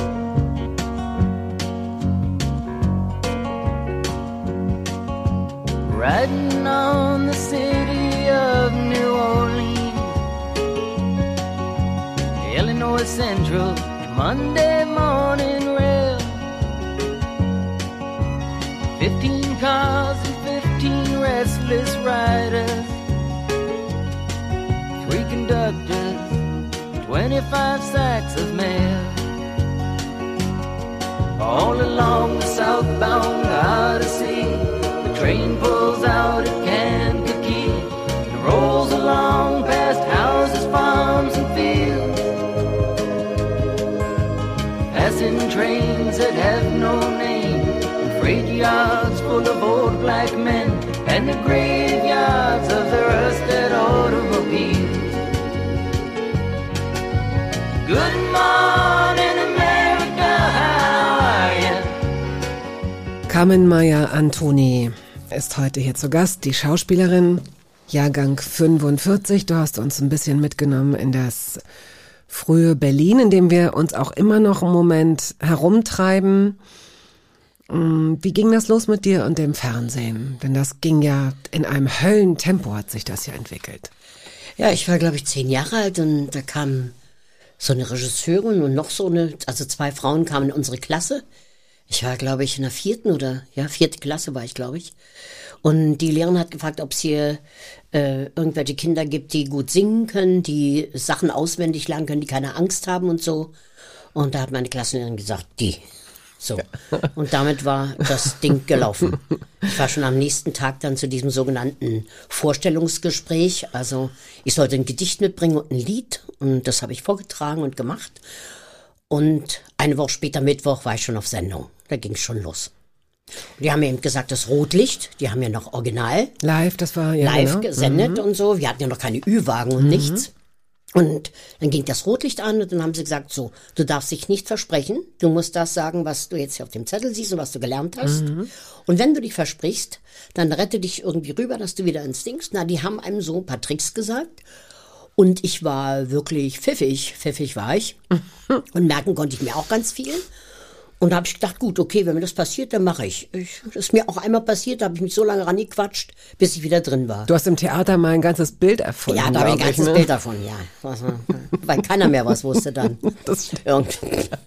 Riding on the city of New Orleans, Illinois Central, Monday morning rail. Fifteen cars and fifteen restless riders, three conductors, twenty-five sacks of mail. All along the southbound Odyssey, the train pulls out at Kankakee and rolls along past houses, farms, and fields, passing trains that have no name, and freight yards full of old black men, and the graveyards of the rusted automobiles. Good morning, America, how are you? Carmen Maya-Antoni ist heute hier zu Gast, die Schauspielerin, Jahrgang fünfundvierzig. Du hast uns ein bisschen mitgenommen in das frühe Berlin, in dem wir uns auch immer noch im Moment herumtreiben. Wie ging das los mit dir und dem Fernsehen? Denn das ging ja in einem Höllentempo, hat sich das ja entwickelt. Ja, ich war, glaube ich, zehn Jahre alt und da kam so eine Regisseurin und noch so eine, also zwei Frauen kamen in unsere Klasse. Ich war, glaube ich, in der vierten oder, ja, vierte Klasse war ich, glaube ich. Und die Lehrerin hat gefragt, ob es hier äh, irgendwelche Kinder gibt, die gut singen können, die Sachen auswendig lernen können, die keine Angst haben und so. Und da hat meine Klassenlehrerin gesagt, die. So. Und damit war das Ding gelaufen. Ich war schon am nächsten Tag dann zu diesem sogenannten Vorstellungsgespräch. Also ich sollte ein Gedicht mitbringen und ein Lied. Und das habe ich vorgetragen und gemacht. Und eine Woche später, Mittwoch, war ich schon auf Sendung. Da ging es schon los. Und die haben mir eben gesagt, das Rotlicht, die haben ja noch original. Live, das war ja Live genau. gesendet Mhm. und so. Wir hatten ja noch keine Ü-Wagen und Mhm. nichts. Und dann ging das Rotlicht an und dann haben sie gesagt, so, du darfst dich nicht versprechen. Du musst das sagen, was du jetzt hier auf dem Zettel siehst und was du gelernt hast. Mhm. Und wenn du dich versprichst, dann rette dich irgendwie rüber, dass du wieder ins Dings. Na, die haben einem so ein paar Tricks gesagt. Und ich war wirklich pfiffig, pfiffig war ich. Und merken konnte ich mir auch ganz viel. Und da habe ich gedacht, gut, okay, wenn mir das passiert, dann mache ich. ich. Das ist mir auch einmal passiert, da habe ich mich so lange rangequatscht, bis ich wieder drin war. Du hast im Theater mal ein ganzes Bild erfunden. Ja, da habe ich ein glaub ganzes ne? Bild davon, ja. Was, weil keiner mehr was wusste dann. Das stimmt. Irgend-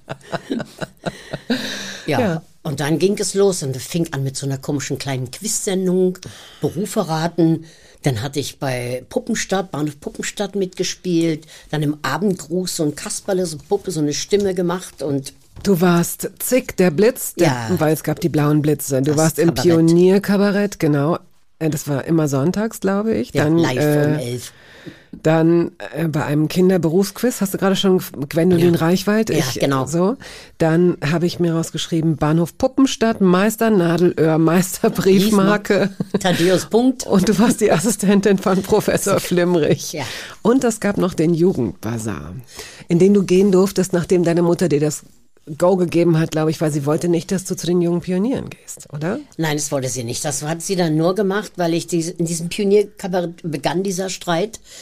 ja. Ja. Und dann ging es los und es fing an mit so einer komischen kleinen Quiz-Sendung, Berufe raten. Dann hatte ich bei Puppenstadt, Bahnhof Puppenstadt mitgespielt. Dann im Abendgruß so ein Kasperle, so eine Puppe, so eine Stimme gemacht und Du warst Zick, der Blitz, der, Ja. weil es gab die blauen Blitze. Du Das warst im Kabarett. Pionierkabarett, genau. Äh, Das war immer sonntags, glaube ich. ja, Dann, live um äh, elf. dann äh, bei einem Kinderberufsquiz, hast du gerade schon Gwendolin Ja. Reichwald? Ja, genau. So. Dann habe ich mir rausgeschrieben, Bahnhof Puppenstadt, Meister Nadelöhr, Meister Briefmarke. Thaddeus Punkt. Und du warst die Assistentin von Professor Flimmrich. Ja. Und es gab noch den Jugendbazar, in den du gehen durftest, nachdem deine Mutter dir das Go gegeben hat, glaube ich, weil sie wollte nicht, dass du zu den jungen Pionieren gehst, oder? Nein, das wollte sie nicht. Das hat sie dann nur gemacht, weil ich diese, in diesem Pionierkabarett begann dieser Streit.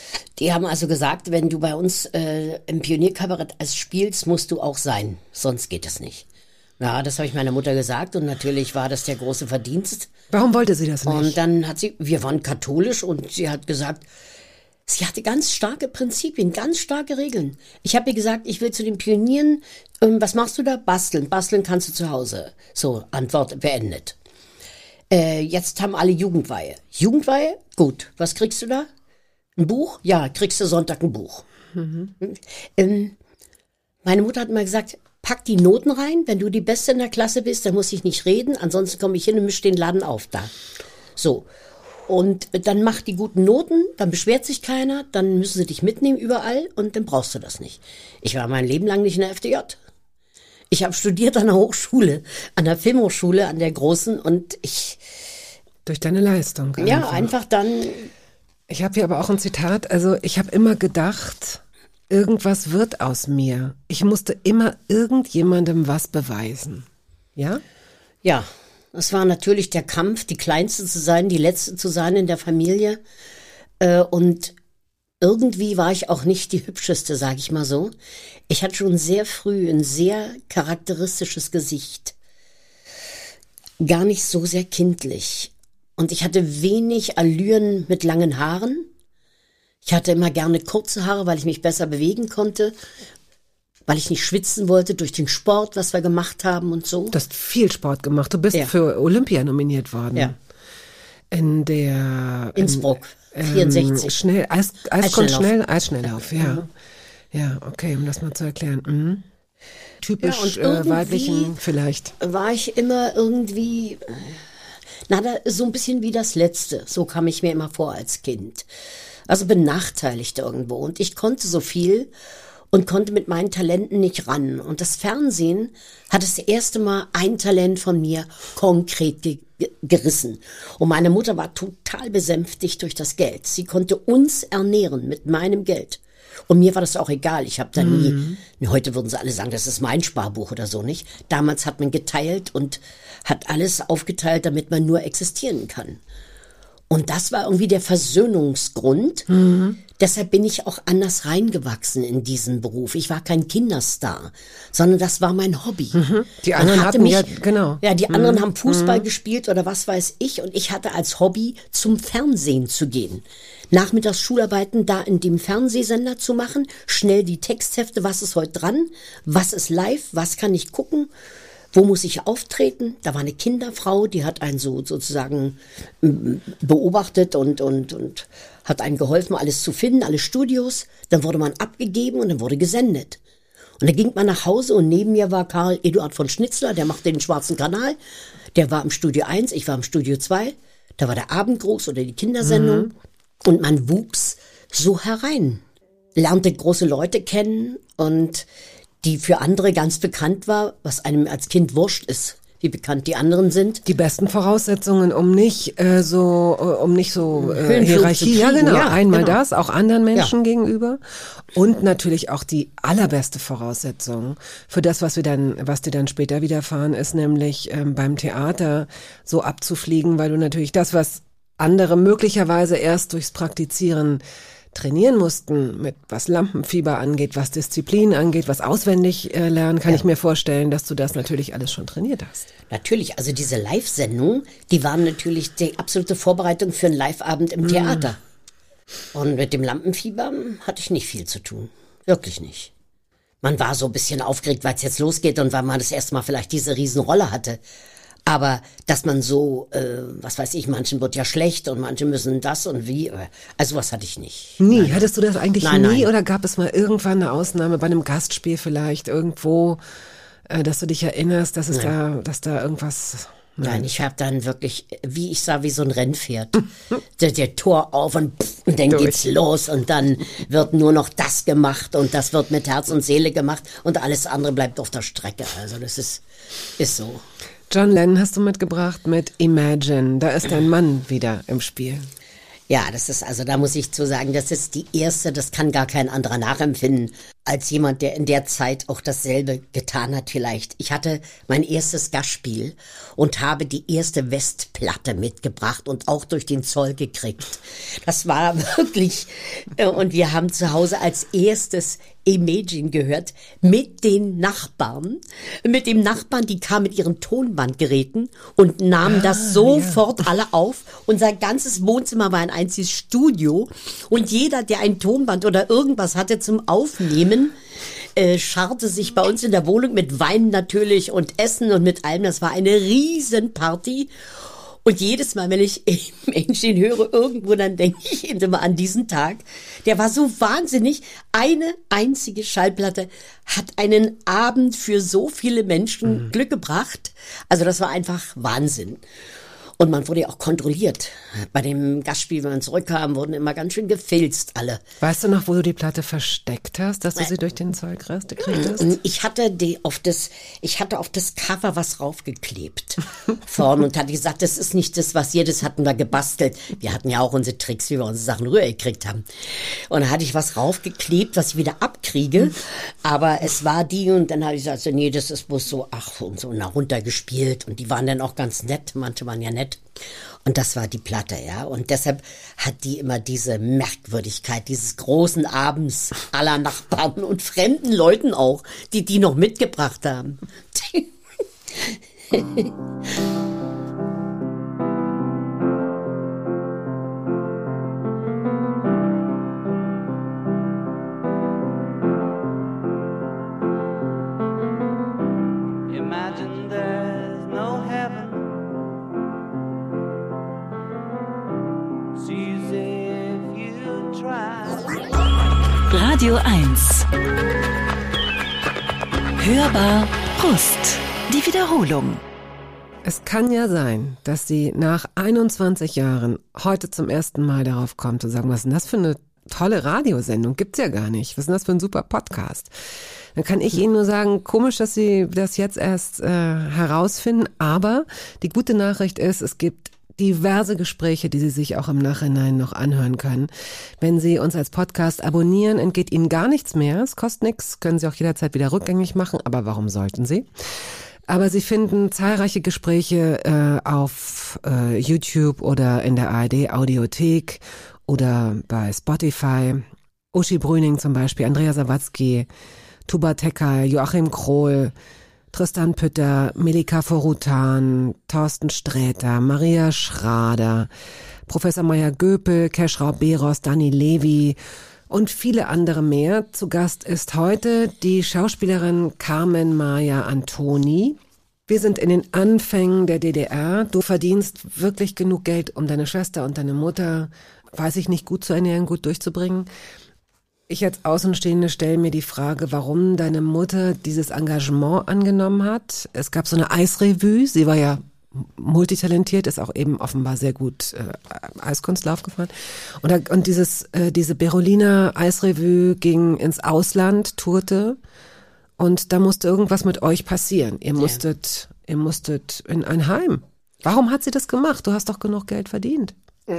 Die haben also gesagt, wenn du bei uns äh, im Pionierkabarett als spielst, musst du auch sein, sonst geht es nicht. Ja, das habe ich meiner Mutter gesagt und natürlich war das der große Verdienst. Warum wollte sie das nicht? Und dann hat sie, wir waren katholisch und sie hat gesagt, sie hatte ganz starke Prinzipien, ganz starke Regeln. Ich habe ihr gesagt, ich will zu den Pionieren, ähm, was machst du da? Basteln, basteln kannst du zu Hause. So, Antwort beendet. Äh, jetzt haben alle Jugendweihe. Jugendweihe? Gut. Was kriegst du da? Ein Buch? Ja, kriegst du Sonntag ein Buch. Mhm. Ähm, meine Mutter hat immer gesagt, pack die Noten rein. Wenn du die Beste in der Klasse bist, dann muss ich nicht reden. Ansonsten komme ich hin und mische den Laden auf da. So. Und dann mach die guten Noten, dann beschwert sich keiner, dann müssen sie dich mitnehmen überall und dann brauchst du das nicht. Ich war mein Leben lang nicht in der F D J. Ich habe studiert an der Hochschule, an der Filmhochschule, an der großen und ich... Durch deine Leistung. Einfach. Ja, einfach dann... Ich habe hier aber auch ein Zitat, also ich habe immer gedacht, irgendwas wird aus mir. Ich musste immer irgendjemandem was beweisen. Ja? Ja, es war natürlich der Kampf, die Kleinste zu sein, die Letzte zu sein in der Familie. Äh, und irgendwie war ich auch nicht die Hübscheste, sage ich mal so. Ich hatte schon sehr früh ein sehr charakteristisches Gesicht. Gar nicht so sehr kindlich. Und ich hatte wenig Allüren mit langen Haaren. Ich hatte immer gerne kurze Haare, weil ich mich besser bewegen konnte, weil ich nicht schwitzen wollte durch den Sport, was wir gemacht haben und so. Du hast viel Sport gemacht. Du bist ja. für Olympia nominiert worden. Ja. In der... Innsbruck, in, vierundsechzig. Ähm, schnell, Eis, Eisschnelllauf. Schnell, Eisschnelllauf, ja. Ja, okay, um das mal zu erklären. Mhm. Typisch ja, äh, weiblichen vielleicht. War ich immer irgendwie... Na, da, so ein bisschen wie das Letzte. So kam ich mir immer vor als Kind. Also benachteiligt irgendwo. Und ich konnte so viel und konnte mit meinen Talenten nicht ran. Und das Fernsehen hat das erste Mal ein Talent von mir konkret ge- gerissen. Und meine Mutter war total besänftigt durch das Geld. Sie konnte uns ernähren mit meinem Geld. Und mir war das auch egal. Ich habe da nie, mhm. heute würden sie alle sagen, das ist mein Sparbuch oder so, nicht? Damals hat man geteilt und hat alles aufgeteilt, damit man nur existieren kann. Und das war irgendwie der Versöhnungsgrund. Mhm. Deshalb bin ich auch anders reingewachsen in diesen Beruf. Ich war kein Kinderstar, sondern das war mein Hobby. Mhm. Die anderen hatten mich, ja, genau. Ja, die anderen mhm. haben Fußball mhm. gespielt oder was weiß ich. Und ich hatte als Hobby, zum Fernsehen zu gehen. Nachmittags Schularbeiten da in dem Fernsehsender zu machen. Schnell die Texthefte, was ist heute dran? Was ist live? Was kann ich gucken? Wo muss ich auftreten? Da war eine Kinderfrau, die hat einen so sozusagen beobachtet und, und, und hat einem geholfen, alles zu finden, alle Studios. Dann wurde man abgegeben und dann wurde gesendet. Und dann ging man nach Hause und neben mir war Karl Eduard von Schnitzler, der machte den Schwarzen Kanal. Der war im Studio eins, ich war im Studio zwei. Da war der Abendgruß oder die Kindersendung. Mhm. Und man wuchs so herein, lernte große Leute kennen und die für andere ganz bekannt war, was einem als Kind wurscht ist, wie bekannt die anderen sind. Die besten Voraussetzungen, um nicht äh, so, äh, um nicht so äh, Hierarchie, ja genau, ja, einmal genau. das, auch anderen Menschen ja. gegenüber und natürlich auch die allerbeste Voraussetzung für das, was wir dann, was dir dann später widerfahren ist, nämlich ähm, beim Theater so abzufliegen, weil du natürlich das, was andere möglicherweise erst durchs Praktizieren trainieren mussten, mit was Lampenfieber angeht, was Disziplin angeht, was auswendig äh, lernen, kann ja. ich mir vorstellen, dass du das natürlich alles schon trainiert hast. Natürlich, also diese Live-Sendungen, die waren natürlich die absolute Vorbereitung für einen Live-Abend im mm. Theater. Und mit dem Lampenfieber hatte ich nicht viel zu tun. Wirklich nicht. Man war so ein bisschen aufgeregt, weil es jetzt losgeht und weil man das erste Mal vielleicht diese Riesenrolle hatte. Aber dass man so, äh, was weiß ich, manchen wird ja schlecht und manche müssen das und wie, also was hatte ich nicht. Nie? Nein. Hattest du das eigentlich nein, nie nein. oder gab es mal irgendwann eine Ausnahme bei einem Gastspiel vielleicht irgendwo, äh, dass du dich erinnerst, dass es nein. da, dass da irgendwas... Nein, nein ich habe dann wirklich, wie ich sah, wie so ein Rennpferd, der, der Tor auf und, pff, und dann Durch. geht's los und dann wird nur noch das gemacht und das wird mit Herz und Seele gemacht und alles andere bleibt auf der Strecke. Also das ist, ist so. John Lennon hast du mitgebracht mit Imagine. Da ist dein Mann wieder im Spiel. Ja, das ist, also da muss ich zu sagen, das ist die erste, das kann gar kein anderer nachempfinden. als jemand, der in der Zeit auch dasselbe getan hat vielleicht. Ich hatte mein erstes Gastspiel und habe die erste Westplatte mitgebracht und auch durch den Zoll gekriegt. Das war wirklich, und wir haben zu Hause als erstes Imagine gehört mit den Nachbarn, mit dem Nachbarn, die kam mit ihren Tonbandgeräten und nahmen ah, das sofort ja. alle auf. Unser ganzes Wohnzimmer war ein einziges Studio und jeder, der ein Tonband oder irgendwas hatte zum Aufnehmen, äh, scharrte sich bei uns in der Wohnung mit Wein natürlich und Essen und mit allem. Das war eine Riesenparty. Und jedes Mal, wenn ich Menschen höre irgendwo, dann denke ich immer an diesen Tag. Der war so wahnsinnig. Eine einzige Schallplatte hat einen Abend für so viele Menschen mhm. Glück gebracht. Also das war einfach Wahnsinn. Und man wurde ja auch kontrolliert. Bei dem Gastspiel, wenn man zurückkam, wurden immer ganz schön gefilzt alle. Weißt du noch, wo du die Platte versteckt hast, dass du sie durch den Zoll gekriegt hast? Ich hatte die auf das, ich hatte auf das Cover was raufgeklebt vorne und hatte gesagt, das ist nicht das, was ihr, das hatten wir gebastelt. Wir hatten ja auch unsere Tricks, wie wir unsere Sachen rübergekriegt haben. Und da hatte ich was raufgeklebt, was ich wieder abkriege. Aber es war die und dann habe ich gesagt, nee, das ist bloß so, ach, und so nach runtergespielt. Und die waren dann auch ganz nett, manche waren ja nett. Und das war die Platte, ja. Und deshalb hat die immer diese Merkwürdigkeit dieses großen Abends aller Nachbarn und fremden Leuten auch, die die noch mitgebracht haben. Imagine there's no heaven. Radio eins. Hörbar Brust. Die Wiederholung. Es kann ja sein, dass sie nach einundzwanzig Jahren heute zum ersten Mal darauf kommt zu sagen, was ist denn das für eine tolle Radiosendung? Gibt's ja gar nicht. Was ist denn das für ein super Podcast? Dann kann ich Ihnen nur sagen, komisch, dass Sie das jetzt erst äh, herausfinden. Aber die gute Nachricht ist, es gibt diverse Gespräche, die Sie sich auch im Nachhinein noch anhören können. Wenn Sie uns als Podcast abonnieren, entgeht Ihnen gar nichts mehr. Es kostet nichts, können Sie auch jederzeit wieder rückgängig machen. Aber warum sollten Sie? Aber Sie finden zahlreiche Gespräche äh, auf äh, YouTube oder in der A R D Audiothek oder bei Spotify. Uschi Brüning zum Beispiel, Andrea Sawatzki, Tuba Tekay, Joachim Krohl, Tristan Pütter, Melika Forutan, Thorsten Sträter, Maria Schrader, Professor Maya Göpel, Keschrau Beros, Dani Levy und viele andere mehr. Zu Gast ist heute die Schauspielerin Carmen Maja Antoni. Wir sind in den Anfängen der D D R. Du verdienst wirklich genug Geld, um deine Schwester und deine Mutter, weiß ich nicht, gut zu ernähren, gut durchzubringen. Ich als Außenstehende stelle mir die Frage, warum deine Mutter dieses Engagement angenommen hat. Es gab so eine Eisrevue, sie war ja multitalentiert, ist auch eben offenbar sehr gut äh, Eiskunstlauf gefahren. Und, da, und dieses, äh, diese Berolina Eisrevue ging ins Ausland, tourte und da musste irgendwas mit euch passieren. Ihr musstet, ja. ihr musstet in ein Heim. Warum hat sie das gemacht? Du hast doch genug Geld verdient.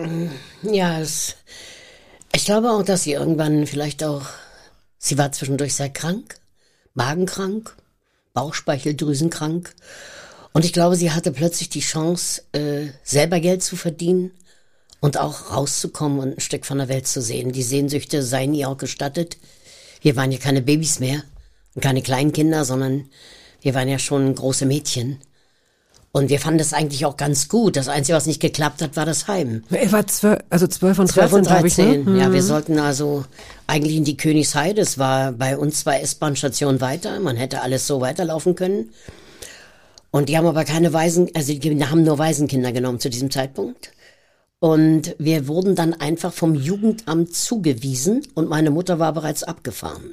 Ja, es... Ich glaube auch, dass sie irgendwann vielleicht auch, sie war zwischendurch sehr krank, magenkrank, Bauchspeicheldrüsenkrank. Und ich glaube, sie hatte plötzlich die Chance, äh, selber Geld zu verdienen und auch rauszukommen und ein Stück von der Welt zu sehen. Die Sehnsüchte seien ihr auch gestattet. Wir waren ja keine Babys mehr und keine kleinen Kinder, sondern wir waren ja schon große Mädchen. Und wir fanden das eigentlich auch ganz gut. Das Einzige, was nicht geklappt hat, war das Heim. Er war zwölf, also zwölf und dreizehn, zwölf und dreizehn, ich, ne? Ja, mhm. wir sollten also eigentlich in die Königsheide. Es war bei uns zwei S-Bahn-Stationen weiter. Man hätte alles so weiterlaufen können. Und die haben aber keine Waisen, also die haben nur Waisenkinder genommen zu diesem Zeitpunkt. Und wir wurden dann einfach vom Jugendamt zugewiesen und meine Mutter war bereits abgefahren.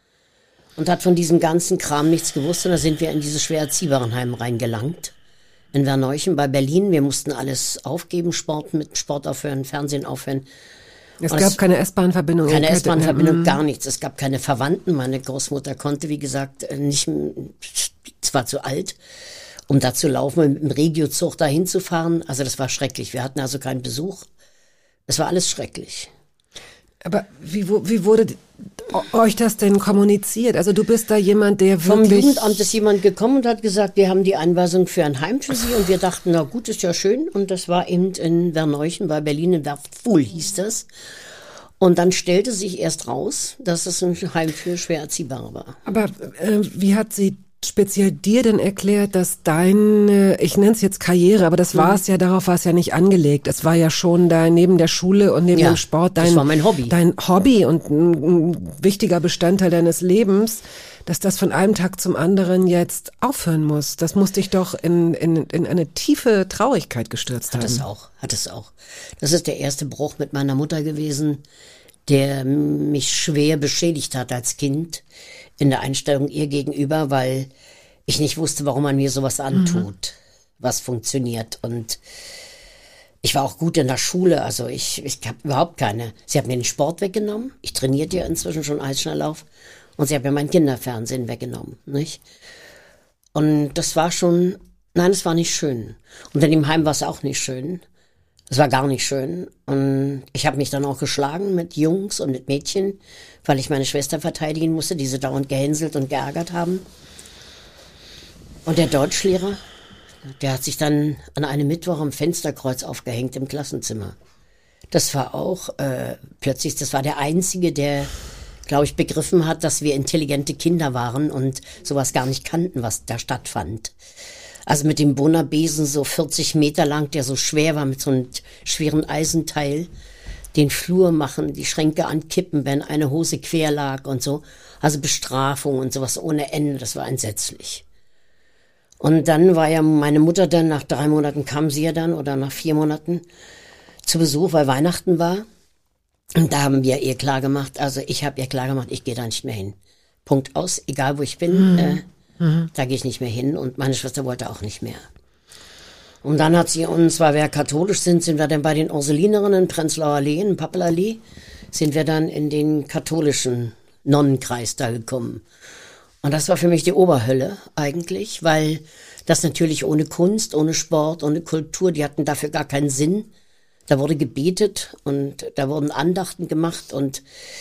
Und hat von diesem ganzen Kram nichts gewusst. Und da sind wir in dieses schwer erziehbaren Heim reingelangt. In Werneuchen bei Berlin. Wir mussten alles aufgeben, Sport mit Sport aufhören, Fernsehen aufhören. Es und gab es, keine S-Bahn-Verbindung. Keine S-Bahn-Verbindung, gar nichts. Es gab keine Verwandten. Meine Großmutter konnte, wie gesagt, nicht, zwar zu alt, um da zu laufen, mit dem Regiozug dahin zu fahren. Also das war schrecklich. Wir hatten also keinen Besuch. Es war alles schrecklich. Aber wie, wie wurde euch das denn kommuniziert? Also du bist da jemand, der Vom wirklich... Jugendamt ist jemand gekommen und hat gesagt, wir haben die Anweisung für ein Heim für Sie. Und wir dachten, na gut, ist ja schön. Und das war eben in Werneuchen, bei Berlin, in Werftfuhl hieß das. Und dann stellte sich erst raus, dass es ein Heim für schwer Erziehbare war. Aber äh, wie hat sie speziell dir denn erklärt, dass deine, ich nenne es jetzt Karriere, aber das war es ja, darauf war es ja nicht angelegt. Es war ja schon da neben der Schule und neben Ja, dem Sport dein, das war mein Hobby. dein Hobby und ein, ein wichtiger Bestandteil deines Lebens, dass das von einem Tag zum anderen jetzt aufhören muss. Das muss dich doch in, in, in eine tiefe Traurigkeit gestürzt haben. Hat es auch, hat es auch. Das ist der erste Bruch mit meiner Mutter gewesen, der mich schwer beschädigt hat als Kind in der Einstellung ihr gegenüber, weil ich nicht wusste, warum man mir sowas antut, mhm. was funktioniert. Und ich war auch gut in der Schule, also ich, ich habe überhaupt keine. Sie hat mir den Sport weggenommen. Ich trainierte ja inzwischen schon Eisschnelllauf. Und sie hat mir mein Kinderfernsehen weggenommen, nicht? Und das war schon, nein, es war nicht schön. Und in dem Heim war es auch nicht schön. Es war gar nicht schön. Und ich habe mich dann auch geschlagen mit Jungs und mit Mädchen, weil ich meine Schwester verteidigen musste, die sie dauernd gehänselt und geärgert haben. Und der Deutschlehrer, der hat sich dann an einem Mittwoch am Fensterkreuz aufgehängt im Klassenzimmer. Das war auch äh, plötzlich, das war der Einzige, der, glaube ich, begriffen hat, dass wir intelligente Kinder waren und sowas gar nicht kannten, was da stattfand. Also mit dem Bonabesen so vierzig Meter lang, der so schwer war, mit so einem schweren Eisenteil, den Flur machen, die Schränke ankippen, wenn eine Hose quer lag und so. Also Bestrafung und sowas ohne Ende, das war entsetzlich. Und dann war ja meine Mutter dann, nach drei Monaten kam sie ja dann, oder nach vier Monaten, zu Besuch, weil Weihnachten war. Und da haben wir ihr klar gemacht, also ich habe ihr klar gemacht, ich gehe da nicht mehr hin. Punkt aus, egal wo ich bin, mhm. äh, mhm. da gehe ich nicht mehr hin. Und meine Schwester wollte auch nicht mehr. Und dann hat sie uns, weil wir ja katholisch sind, sind wir dann bei den Ursulinerinnen in Prenzlauer Allee, in Pappelallee, sind wir dann in den katholischen Nonnenkreis da gekommen. Und das war für mich die Oberhölle eigentlich, weil das natürlich ohne Kunst, ohne Sport, ohne Kultur, die hatten dafür gar keinen Sinn. Da wurde gebetet und da wurden Andachten gemacht und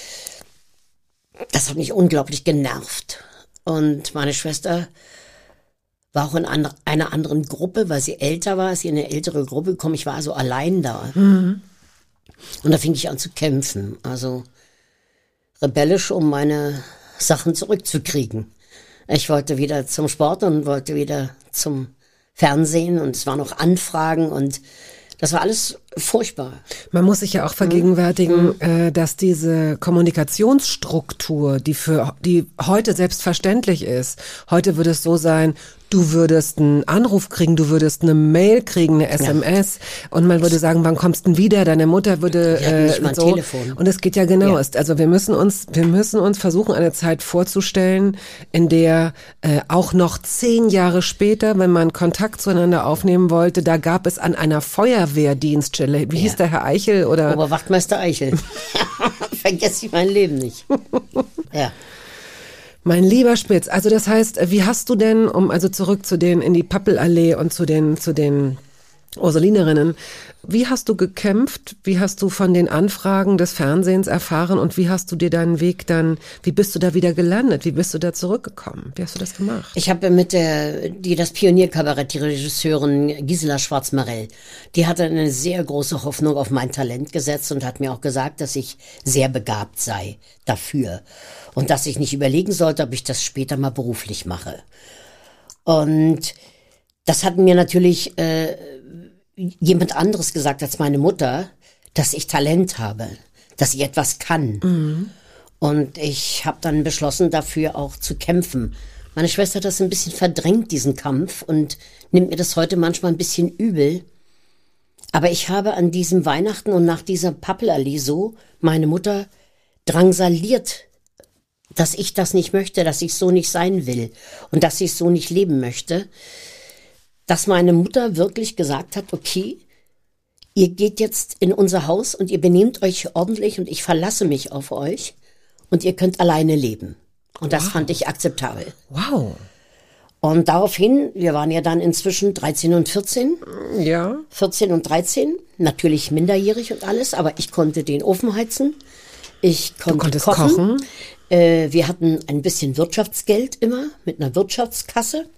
das hat mich unglaublich genervt. Und meine Schwester war auch in einer anderen Gruppe, weil sie älter war, ist sie in eine ältere Gruppe gekommen. Ich war also allein da. Mhm. Und da fing ich an zu kämpfen, also rebellisch, um meine Sachen zurückzukriegen. Ich wollte wieder zum Sport und wollte wieder zum Fernsehen und es waren noch Anfragen und das war alles furchtbar. Man muss sich ja auch vergegenwärtigen, mhm. äh, dass diese Kommunikationsstruktur, die für die heute selbstverständlich ist, heute würde es so sein, du würdest einen Anruf kriegen, du würdest eine Mail kriegen, eine S M S ja. und man würde sagen, wann kommst du denn wieder? Deine Mutter würde äh, nicht mal so. ein Telefon. Und es geht ja genau. Ja. Also wir müssen uns, wir müssen uns versuchen, eine Zeit vorzustellen, in der äh, auch noch zehn Jahre später, wenn man Kontakt zueinander aufnehmen wollte, da gab es an einer Feuerwehrdienststelle, wie ja. hieß der Herr Eichel oder? Oberwachtmeister Eichel. Vergesse ich mein Leben nicht. Ja. Mein lieber Spitz, also das heißt, wie hast du denn, um also zurück zu den, in die Pappelallee und zu den, zu den Ursulinerinnen, wie hast du gekämpft, wie hast du von den Anfragen des Fernsehens erfahren und wie hast du dir deinen Weg dann, wie bist du da wieder gelandet, wie bist du da zurückgekommen, wie hast du das gemacht? Ich habe mit der, die das Pionierkabarett, die Regisseurin Gisela Schwarz-Marell, die hatte eine sehr große Hoffnung auf mein Talent gesetzt und hat mir auch gesagt, dass ich sehr begabt sei dafür und dass ich nicht überlegen sollte, ob ich das später mal beruflich mache. Und das hat mir natürlich äh, jemand anderes gesagt als meine Mutter, dass ich Talent habe, dass ich etwas kann. Mhm. Und ich habe dann beschlossen, dafür auch zu kämpfen. Meine Schwester hat das ein bisschen verdrängt, diesen Kampf, und nimmt mir das heute manchmal ein bisschen übel. Aber ich habe an diesem Weihnachten und nach dieser Pappelallee so meine Mutter drangsaliert, dass ich das nicht möchte, dass ich so nicht sein will und dass ich so nicht leben möchte, dass meine Mutter wirklich gesagt hat, okay, ihr geht jetzt in unser Haus und ihr benehmt euch ordentlich und ich verlasse mich auf euch und ihr könnt alleine leben. Und das wow. fand ich akzeptabel. Wow. Und daraufhin, wir waren ja dann inzwischen dreizehn und vierzehn. Ja. vierzehn und dreizehn, natürlich minderjährig und alles, aber ich konnte den Ofen heizen. Ich konnte du konntest kochen. kochen. Äh, wir hatten ein bisschen Wirtschaftsgeld immer mit einer Wirtschaftskasse.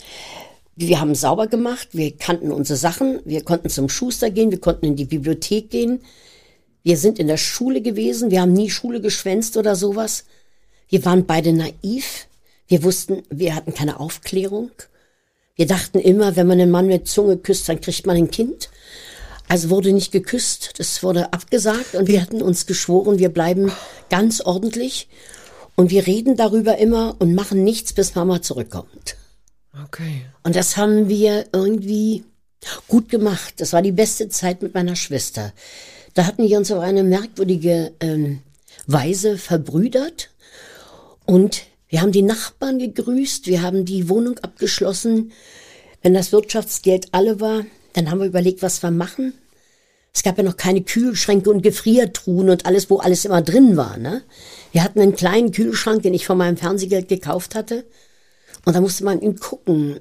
Wir haben sauber gemacht, wir kannten unsere Sachen, wir konnten zum Schuster gehen, wir konnten in die Bibliothek gehen. Wir sind in der Schule gewesen, wir haben nie Schule geschwänzt oder sowas. Wir waren beide naiv, wir wussten, wir hatten keine Aufklärung. Wir dachten immer, wenn man einen Mann mit Zunge küsst, dann kriegt man ein Kind. Also wurde nicht geküsst, das wurde abgesagt und wir hatten uns geschworen, wir bleiben ganz ordentlich und wir reden darüber immer und machen nichts, bis Mama zurückkommt. Okay. Und das haben wir irgendwie gut gemacht. Das war die beste Zeit mit meiner Schwester. Da hatten wir uns auf eine merkwürdige ähm, Weise verbrüdert und wir haben die Nachbarn gegrüßt, wir haben die Wohnung abgeschlossen. Wenn das Wirtschaftsgeld alle war, dann haben wir überlegt, was wir machen. Es gab ja noch keine Kühlschränke und Gefriertruhen und alles, wo alles immer drin war, ne? Wir hatten einen kleinen Kühlschrank, den ich von meinem Fernsehgeld gekauft hatte. Und da musste man ihm gucken,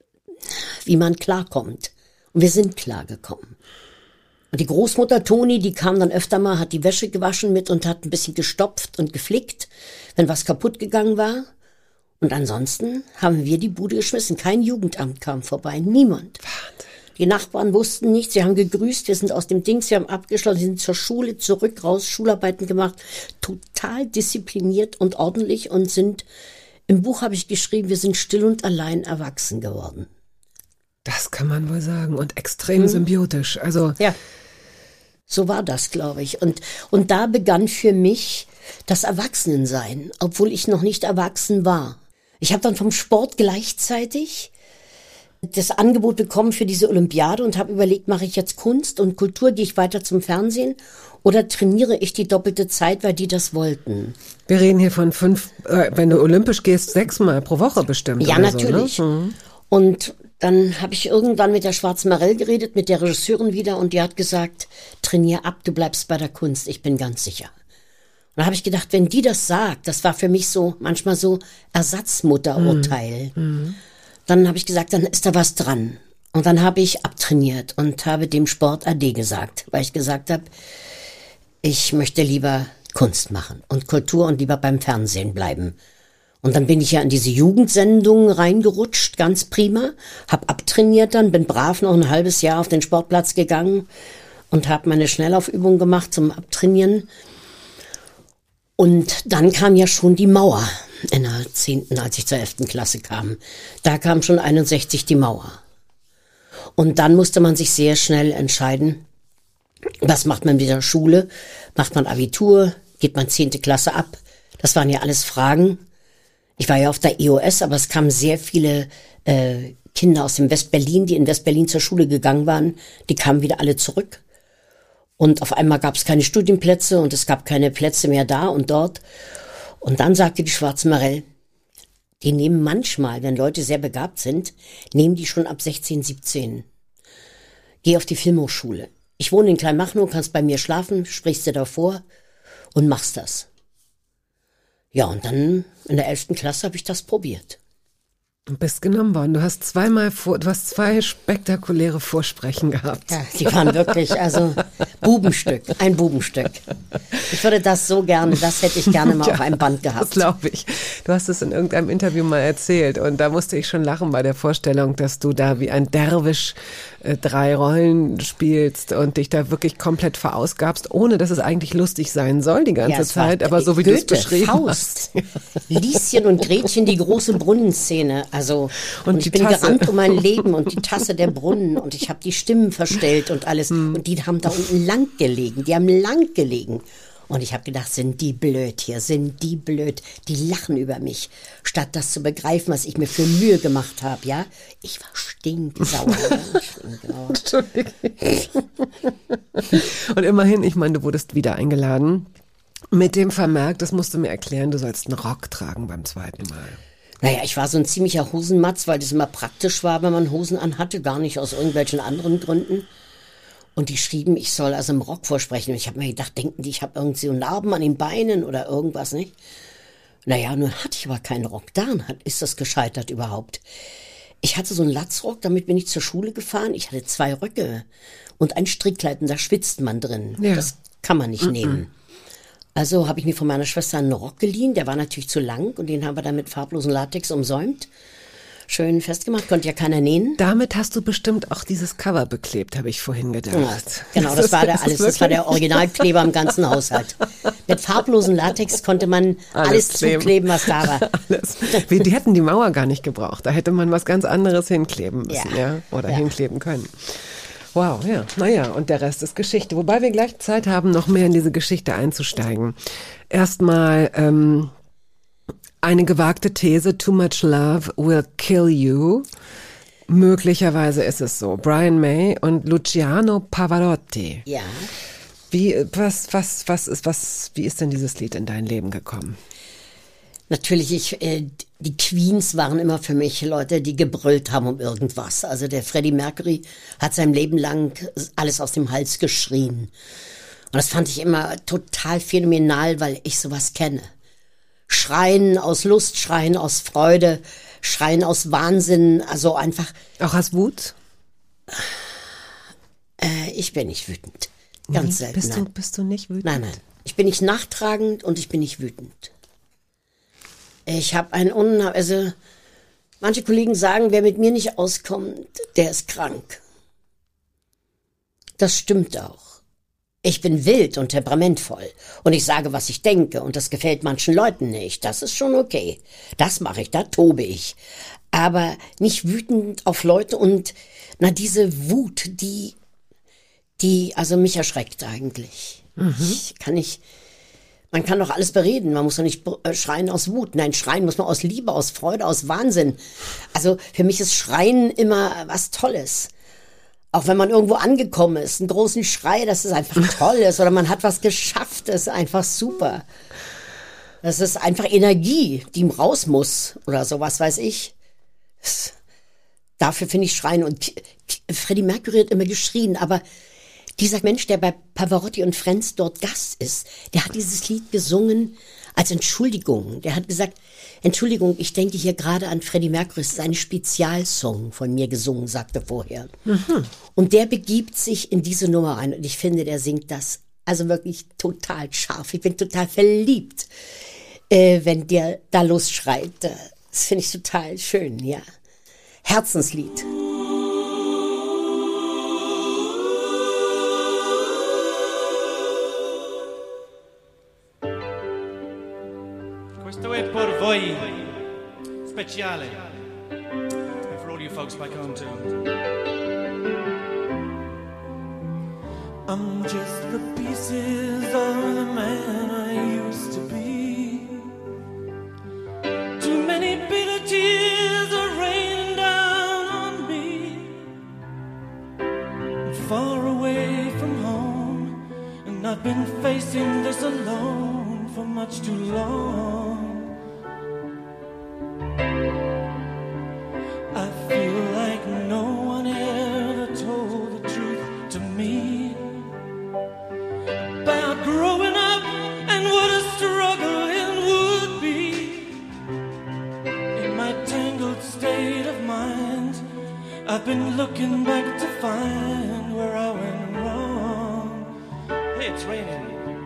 wie man klarkommt. Und wir sind klargekommen. Und die Großmutter Toni, die kam dann öfter mal, hat die Wäsche gewaschen mit und hat ein bisschen gestopft und geflickt, wenn was kaputt gegangen war. Und ansonsten haben wir die Bude geschmissen. Kein Jugendamt kam vorbei, niemand. Wahnsinn. Die Nachbarn wussten nichts, sie haben gegrüßt, wir sind aus dem Dings, wir haben abgeschlossen, wir sind zur Schule zurück, raus, Schularbeiten gemacht. Total diszipliniert und ordentlich und sind, im Buch habe ich geschrieben, wir sind still und allein erwachsen geworden. Das kann man wohl sagen und extrem Mhm. symbiotisch. Also Ja, so war das, glaube ich. Und, und da begann für mich das Erwachsenensein, obwohl ich noch nicht erwachsen war. Ich habe dann vom Sport gleichzeitig das Angebot bekommen für diese Olympiade und habe überlegt, mache ich jetzt Kunst und Kultur, gehe ich weiter zum Fernsehen oder trainiere ich die doppelte Zeit, weil die das wollten. wir reden hier von fünf, äh, wenn du olympisch gehst, sechsmal pro Woche bestimmt. Ja, oder natürlich. So, ne? Mhm. Und dann habe ich irgendwann mit der Schwarzen Marell geredet, mit der Regisseurin wieder, und die hat gesagt, trainier ab, du bleibst bei der Kunst, ich bin ganz sicher. Und da habe ich gedacht, wenn die das sagt, das war für mich so manchmal so Ersatzmutterurteil. Mhm. Dann habe ich gesagt, dann ist da was dran. Und dann habe ich abtrainiert und habe dem Sport Ade gesagt, weil ich gesagt habe, ich möchte lieber Kunst machen und Kultur und lieber beim Fernsehen bleiben. Und dann bin ich ja in diese Jugendsendungen reingerutscht, ganz prima, hab abtrainiert dann, bin brav noch ein halbes Jahr auf den Sportplatz gegangen und habe meine Schnellaufübung gemacht zum Abtrainieren. Und dann kam ja schon die Mauer in der zehnten, als ich zur elften Klasse kam. Da kam schon einundsechzig die Mauer. Und dann musste man sich sehr schnell entscheiden, was macht man mit der Schule? Macht man Abitur? Geht man zehnte Klasse ab? Das waren ja alles Fragen. Ich war ja auf der E O S, aber es kamen sehr viele äh, Kinder aus dem Westberlin, die in Westberlin zur Schule gegangen waren. Die kamen wieder alle zurück. Und auf einmal gab es keine Studienplätze und es gab keine Plätze mehr da und dort. Und dann sagte die Schwarze Marell, die nehmen manchmal, wenn Leute sehr begabt sind, nehmen die schon ab sechzehn, siebzehn. Geh auf die Filmhochschule. Ich wohne in Kleinmachnow, kannst bei mir schlafen, sprichst dir davor und machst das. Ja, und dann in der elften Klasse habe ich das probiert. Du bist genommen worden. Du hast zweimal vor, du hast zwei spektakuläre Vorsprechen gehabt. Ja, die waren wirklich, also Bubenstück, ein Bubenstück. Ich würde das so gerne, das hätte ich gerne mal Ja, auf einem Band Das gehabt. glaube ich. Du hast es in irgendeinem Interview mal erzählt und da musste ich schon lachen bei der Vorstellung, dass du da wie ein Derwisch äh, drei Rollen spielst und dich da wirklich komplett verausgabst, ohne dass es eigentlich lustig sein soll die ganze Ja, es war Zeit, aber so wie du es Goethe, beschrieben Faust, hast. Lieschen und Gretchen, die große Brunnenszene. Also und, Und ich die bin Tasse. gerannt um mein Leben und die Tasse der Brunnen und ich habe die Stimmen verstellt und alles. Hm. Und die haben da unten lang gelegen, die haben lang gelegen. Und ich habe gedacht, sind die blöd hier, sind die blöd. Die lachen über mich, statt das zu begreifen, was ich mir für Mühe gemacht habe, ja. Ich war stinksauer. ja, stinksauer. Entschuldigung. Und immerhin, ich meine, du wurdest wieder eingeladen mit dem Vermerk, das musst du mir erklären, du sollst einen Rock tragen beim zweiten Mal. Naja, ich war so ein ziemlicher Hosenmatz, weil das immer praktisch war, wenn man Hosen anhatte, gar nicht aus irgendwelchen anderen Gründen. Und die schrieben, ich soll also im Rock vorsprechen. Und ich habe mir gedacht, denken die, ich habe irgendwie so Narben an den Beinen oder irgendwas, nicht? Naja, nun hatte ich aber keinen Rock. Daran hat, ist das gescheitert überhaupt. Ich hatte so einen Latzrock, damit bin ich zur Schule gefahren. Ich hatte zwei Röcke und ein Strickkleid und da schwitzt man drin. Ja. Das kann man nicht Mm-mm. nehmen. Also habe ich mir von meiner Schwester einen Rock geliehen, der war natürlich zu lang und den haben wir dann mit farblosen Latex umsäumt. Schön festgemacht, konnte ja keiner nähen. Damit hast du bestimmt auch dieses Cover beklebt, habe ich vorhin gedacht. Ja, genau, das, das war der alles, das war der Originalkleber im ganzen Haushalt. Mit farblosen Latex konnte man alles, alles zukleben, was da war. Alles. Die hätten die Mauer gar nicht gebraucht, da hätte man was ganz anderes hinkleben müssen, ja, ja? oder ja. hinkleben können. Wow, ja, naja, und der Rest ist Geschichte. Wobei wir gleich Zeit haben, noch mehr in diese Geschichte einzusteigen. Erstmal ähm, eine gewagte These, too much love will kill you. Möglicherweise ist es so. Brian May und Luciano Pavarotti. Ja. Wie, was, was, was ist, was, wie ist denn dieses Lied in dein Leben gekommen? Natürlich, ich, äh, die Queens waren immer für mich Leute, die gebrüllt haben um irgendwas. Also der Freddie Mercury hat sein Leben lang alles aus dem Hals geschrien. Und das fand ich immer total phänomenal, weil ich sowas kenne. Schreien aus Lust, Schreien aus Freude, Schreien aus Wahnsinn, also einfach... Auch aus Wut? Äh, ich bin nicht wütend. Ganz nee, selten. Bist du, nein. bist du nicht wütend? Nein, nein. Ich bin nicht nachtragend und ich bin nicht wütend. Ich habe einen Unna... Also, manche Kollegen sagen, wer mit mir nicht auskommt, der ist krank. Das stimmt auch. Ich bin wild und temperamentvoll und ich sage, was ich denke und das gefällt manchen Leuten nicht. Das ist schon okay. Das mache ich, da tobe ich. Aber nicht wütend auf Leute und na diese Wut, die, die also mich erschreckt eigentlich. Mhm. Ich kann nicht, man kann doch alles bereden. Man muss doch nicht schreien aus Wut. Nein, schreien muss man aus Liebe, aus Freude, aus Wahnsinn. Also für mich ist Schreien immer was Tolles. Auch wenn man irgendwo angekommen ist, einen großen Schrei, dass es einfach toll ist oder man hat was geschafft, das ist einfach super. Das ist einfach Energie, die raus muss oder sowas, weiß ich. Das, dafür finde ich Schreien. Und Freddie Mercury hat immer geschrien, aber dieser Mensch, der bei Pavarotti und Friends dort Gast ist, der hat dieses Lied gesungen als Entschuldigung. Der hat gesagt, Entschuldigung, ich denke hier gerade an Freddie Mercury, es ist ein Spezialsong von mir gesungen, sagte vorher. Mhm. Und der begibt sich in diese Nummer ein und ich finde, der singt das also wirklich total scharf. Ich bin total verliebt, äh, wenn der da losschreit. Das finde ich total schön, ja. Herzenslied. Questo è per voi, speciale, and for all you folks back home too. I'm just the pieces of the man I used to be. Too many bitter tears are raining down on me. I'm far away from home, and I've been facing this alone for much too long. I feel like no one ever told the truth to me about growing up and what a struggle it would be. In my tangled state of mind, I've been looking back to find where I went wrong. Hey, it's raining.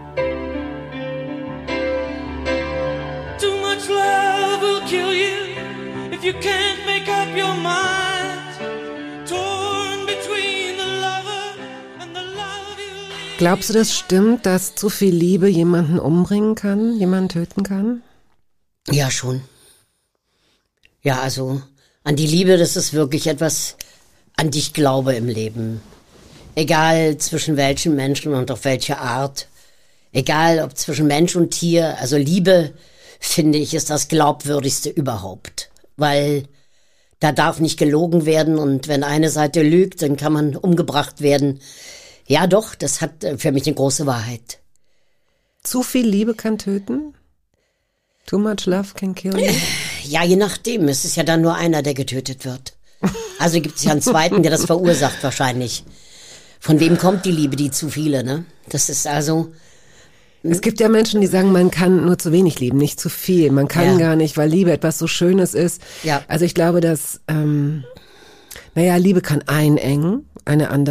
Too much love will kill you if you can't make up your mind. Torn between the lover and the love you leave. Glaubst du, das stimmt, dass zu viel Liebe jemanden umbringen kann, jemanden töten kann? Ja, schon. Ja, also an die Liebe, das ist wirklich etwas, an die ich glaube im Leben. Egal zwischen welchen Menschen und auf welche Art. Egal ob zwischen Mensch und Tier. Also Liebe, finde ich, ist das Glaubwürdigste überhaupt. Weil da darf nicht gelogen werden und wenn eine Seite lügt, dann kann man umgebracht werden. Ja doch, das hat für mich eine große Wahrheit. Zu viel Liebe kann töten? Too much love can kill you? Ja, je nachdem. Es ist ja dann nur einer, der getötet wird. Also gibt es ja einen zweiten, der das verursacht wahrscheinlich. Von wem kommt die Liebe, die zu viele, ne? Das ist also... Es gibt ja Menschen, die sagen, man kann nur zu wenig lieben, nicht zu viel. Man kann ja. gar nicht, weil Liebe etwas so Schönes ist. Ja. Also ich glaube, dass, ähm, naja, Liebe kann einengen, eine andere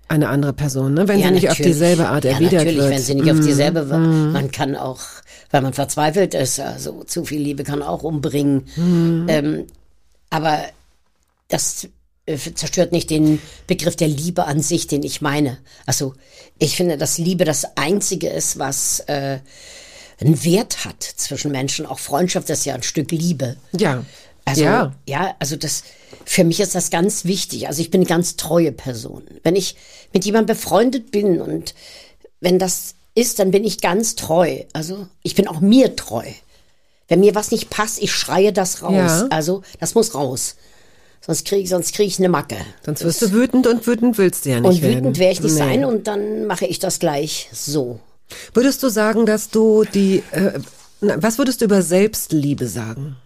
eine andere Person, ne? Wenn Ja, sie nicht auf natürlich. dieselbe Art ja, erwidert natürlich, wird. wenn sie nicht auf dieselbe war. Man kann auch, weil man verzweifelt ist, also zu viel Liebe kann auch umbringen. Ähm, aber das äh, zerstört nicht den Begriff der Liebe an sich, den ich meine. Also ich finde, dass Liebe das Einzige ist, was äh, einen Wert hat zwischen Menschen. Auch Freundschaft ist ja ein Stück Liebe. Ja. Also, Ja. ja, also das, für mich ist das ganz wichtig. Also ich bin eine ganz treue Person. Wenn ich mit jemandem befreundet bin und wenn das ist, dann bin ich ganz treu. Also ich bin auch mir treu. Wenn mir was nicht passt, ich schreie das raus. Ja. Also das muss raus. Sonst kriege sonst krieg ich eine Macke. Sonst wirst du wütend und wütend willst du ja nicht Und werden. wütend werde ich nicht Nee. sein und dann mache ich das gleich so. Würdest du sagen, dass du die, äh, na, was würdest du über Selbstliebe sagen?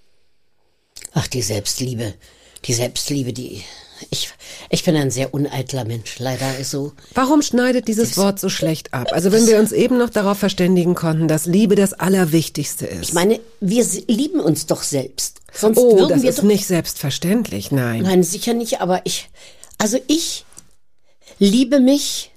Ach, die Selbstliebe. Die Selbstliebe, die... Ich, ich bin ein sehr uneitler Mensch, leider ist so. Warum schneidet dieses Wort so schlecht ab? Also wenn wir uns eben noch darauf verständigen konnten, dass Liebe das Allerwichtigste ist. Ich meine, wir s- lieben uns doch selbst. Sonst oh, würden das wir ist doch... nicht selbstverständlich, nein. Nein, sicher nicht, aber ich... Also ich liebe mich,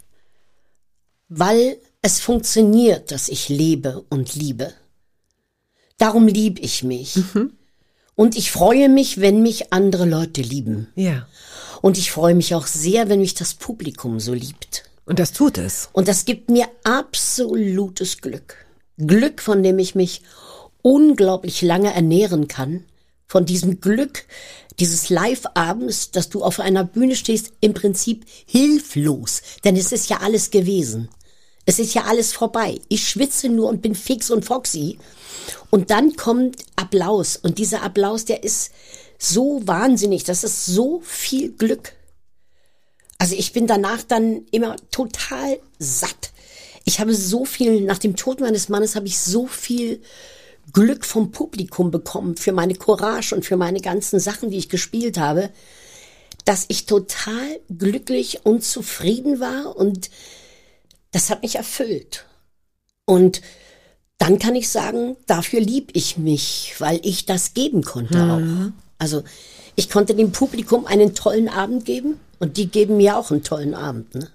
weil es funktioniert, dass ich lebe und liebe. Darum liebe ich mich. Mhm. Und ich freue mich, wenn mich andere Leute lieben. Ja. Und ich freue mich auch sehr, wenn mich das Publikum so liebt. Und das tut es. Und das gibt mir absolutes Glück. Glück, von dem ich mich unglaublich lange ernähren kann. Von diesem Glück dieses Live-Abends, dass du auf einer Bühne stehst, im Prinzip hilflos. Denn es ist ja alles gewesen. Es ist ja alles vorbei. Ich schwitze nur und bin fix und foxy. Und dann kommt Applaus. Und dieser Applaus, der ist so wahnsinnig. Das ist so viel Glück. Also ich bin danach dann immer total satt. Ich habe so viel, nach dem Tod meines Mannes habe ich so viel Glück vom Publikum bekommen für meine Courage und für meine ganzen Sachen, die ich gespielt habe, dass ich total glücklich und zufrieden war und das hat mich erfüllt. Und dann kann ich sagen, dafür lieb ich mich, weil ich das geben konnte auch. Also ich konnte dem Publikum einen tollen Abend geben und die geben mir auch einen tollen Abend. Ne?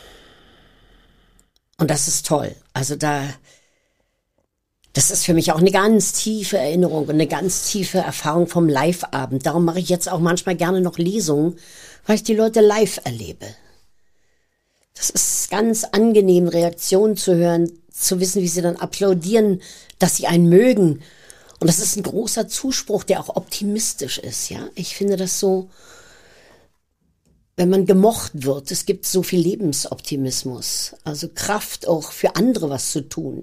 Und das ist toll. Also da, das ist für mich auch eine ganz tiefe Erinnerung und eine ganz tiefe Erfahrung vom Live-Abend. Darum mache ich jetzt auch manchmal gerne noch Lesungen, weil ich die Leute live erlebe. Das ist ganz angenehm, Reaktionen zu hören, zu wissen, wie sie dann applaudieren, dass sie einen mögen. Und das ist ein großer Zuspruch, der auch optimistisch ist, ja. Ich finde das so, wenn man gemocht wird, es gibt so viel Lebensoptimismus, also Kraft auch für andere was zu tun.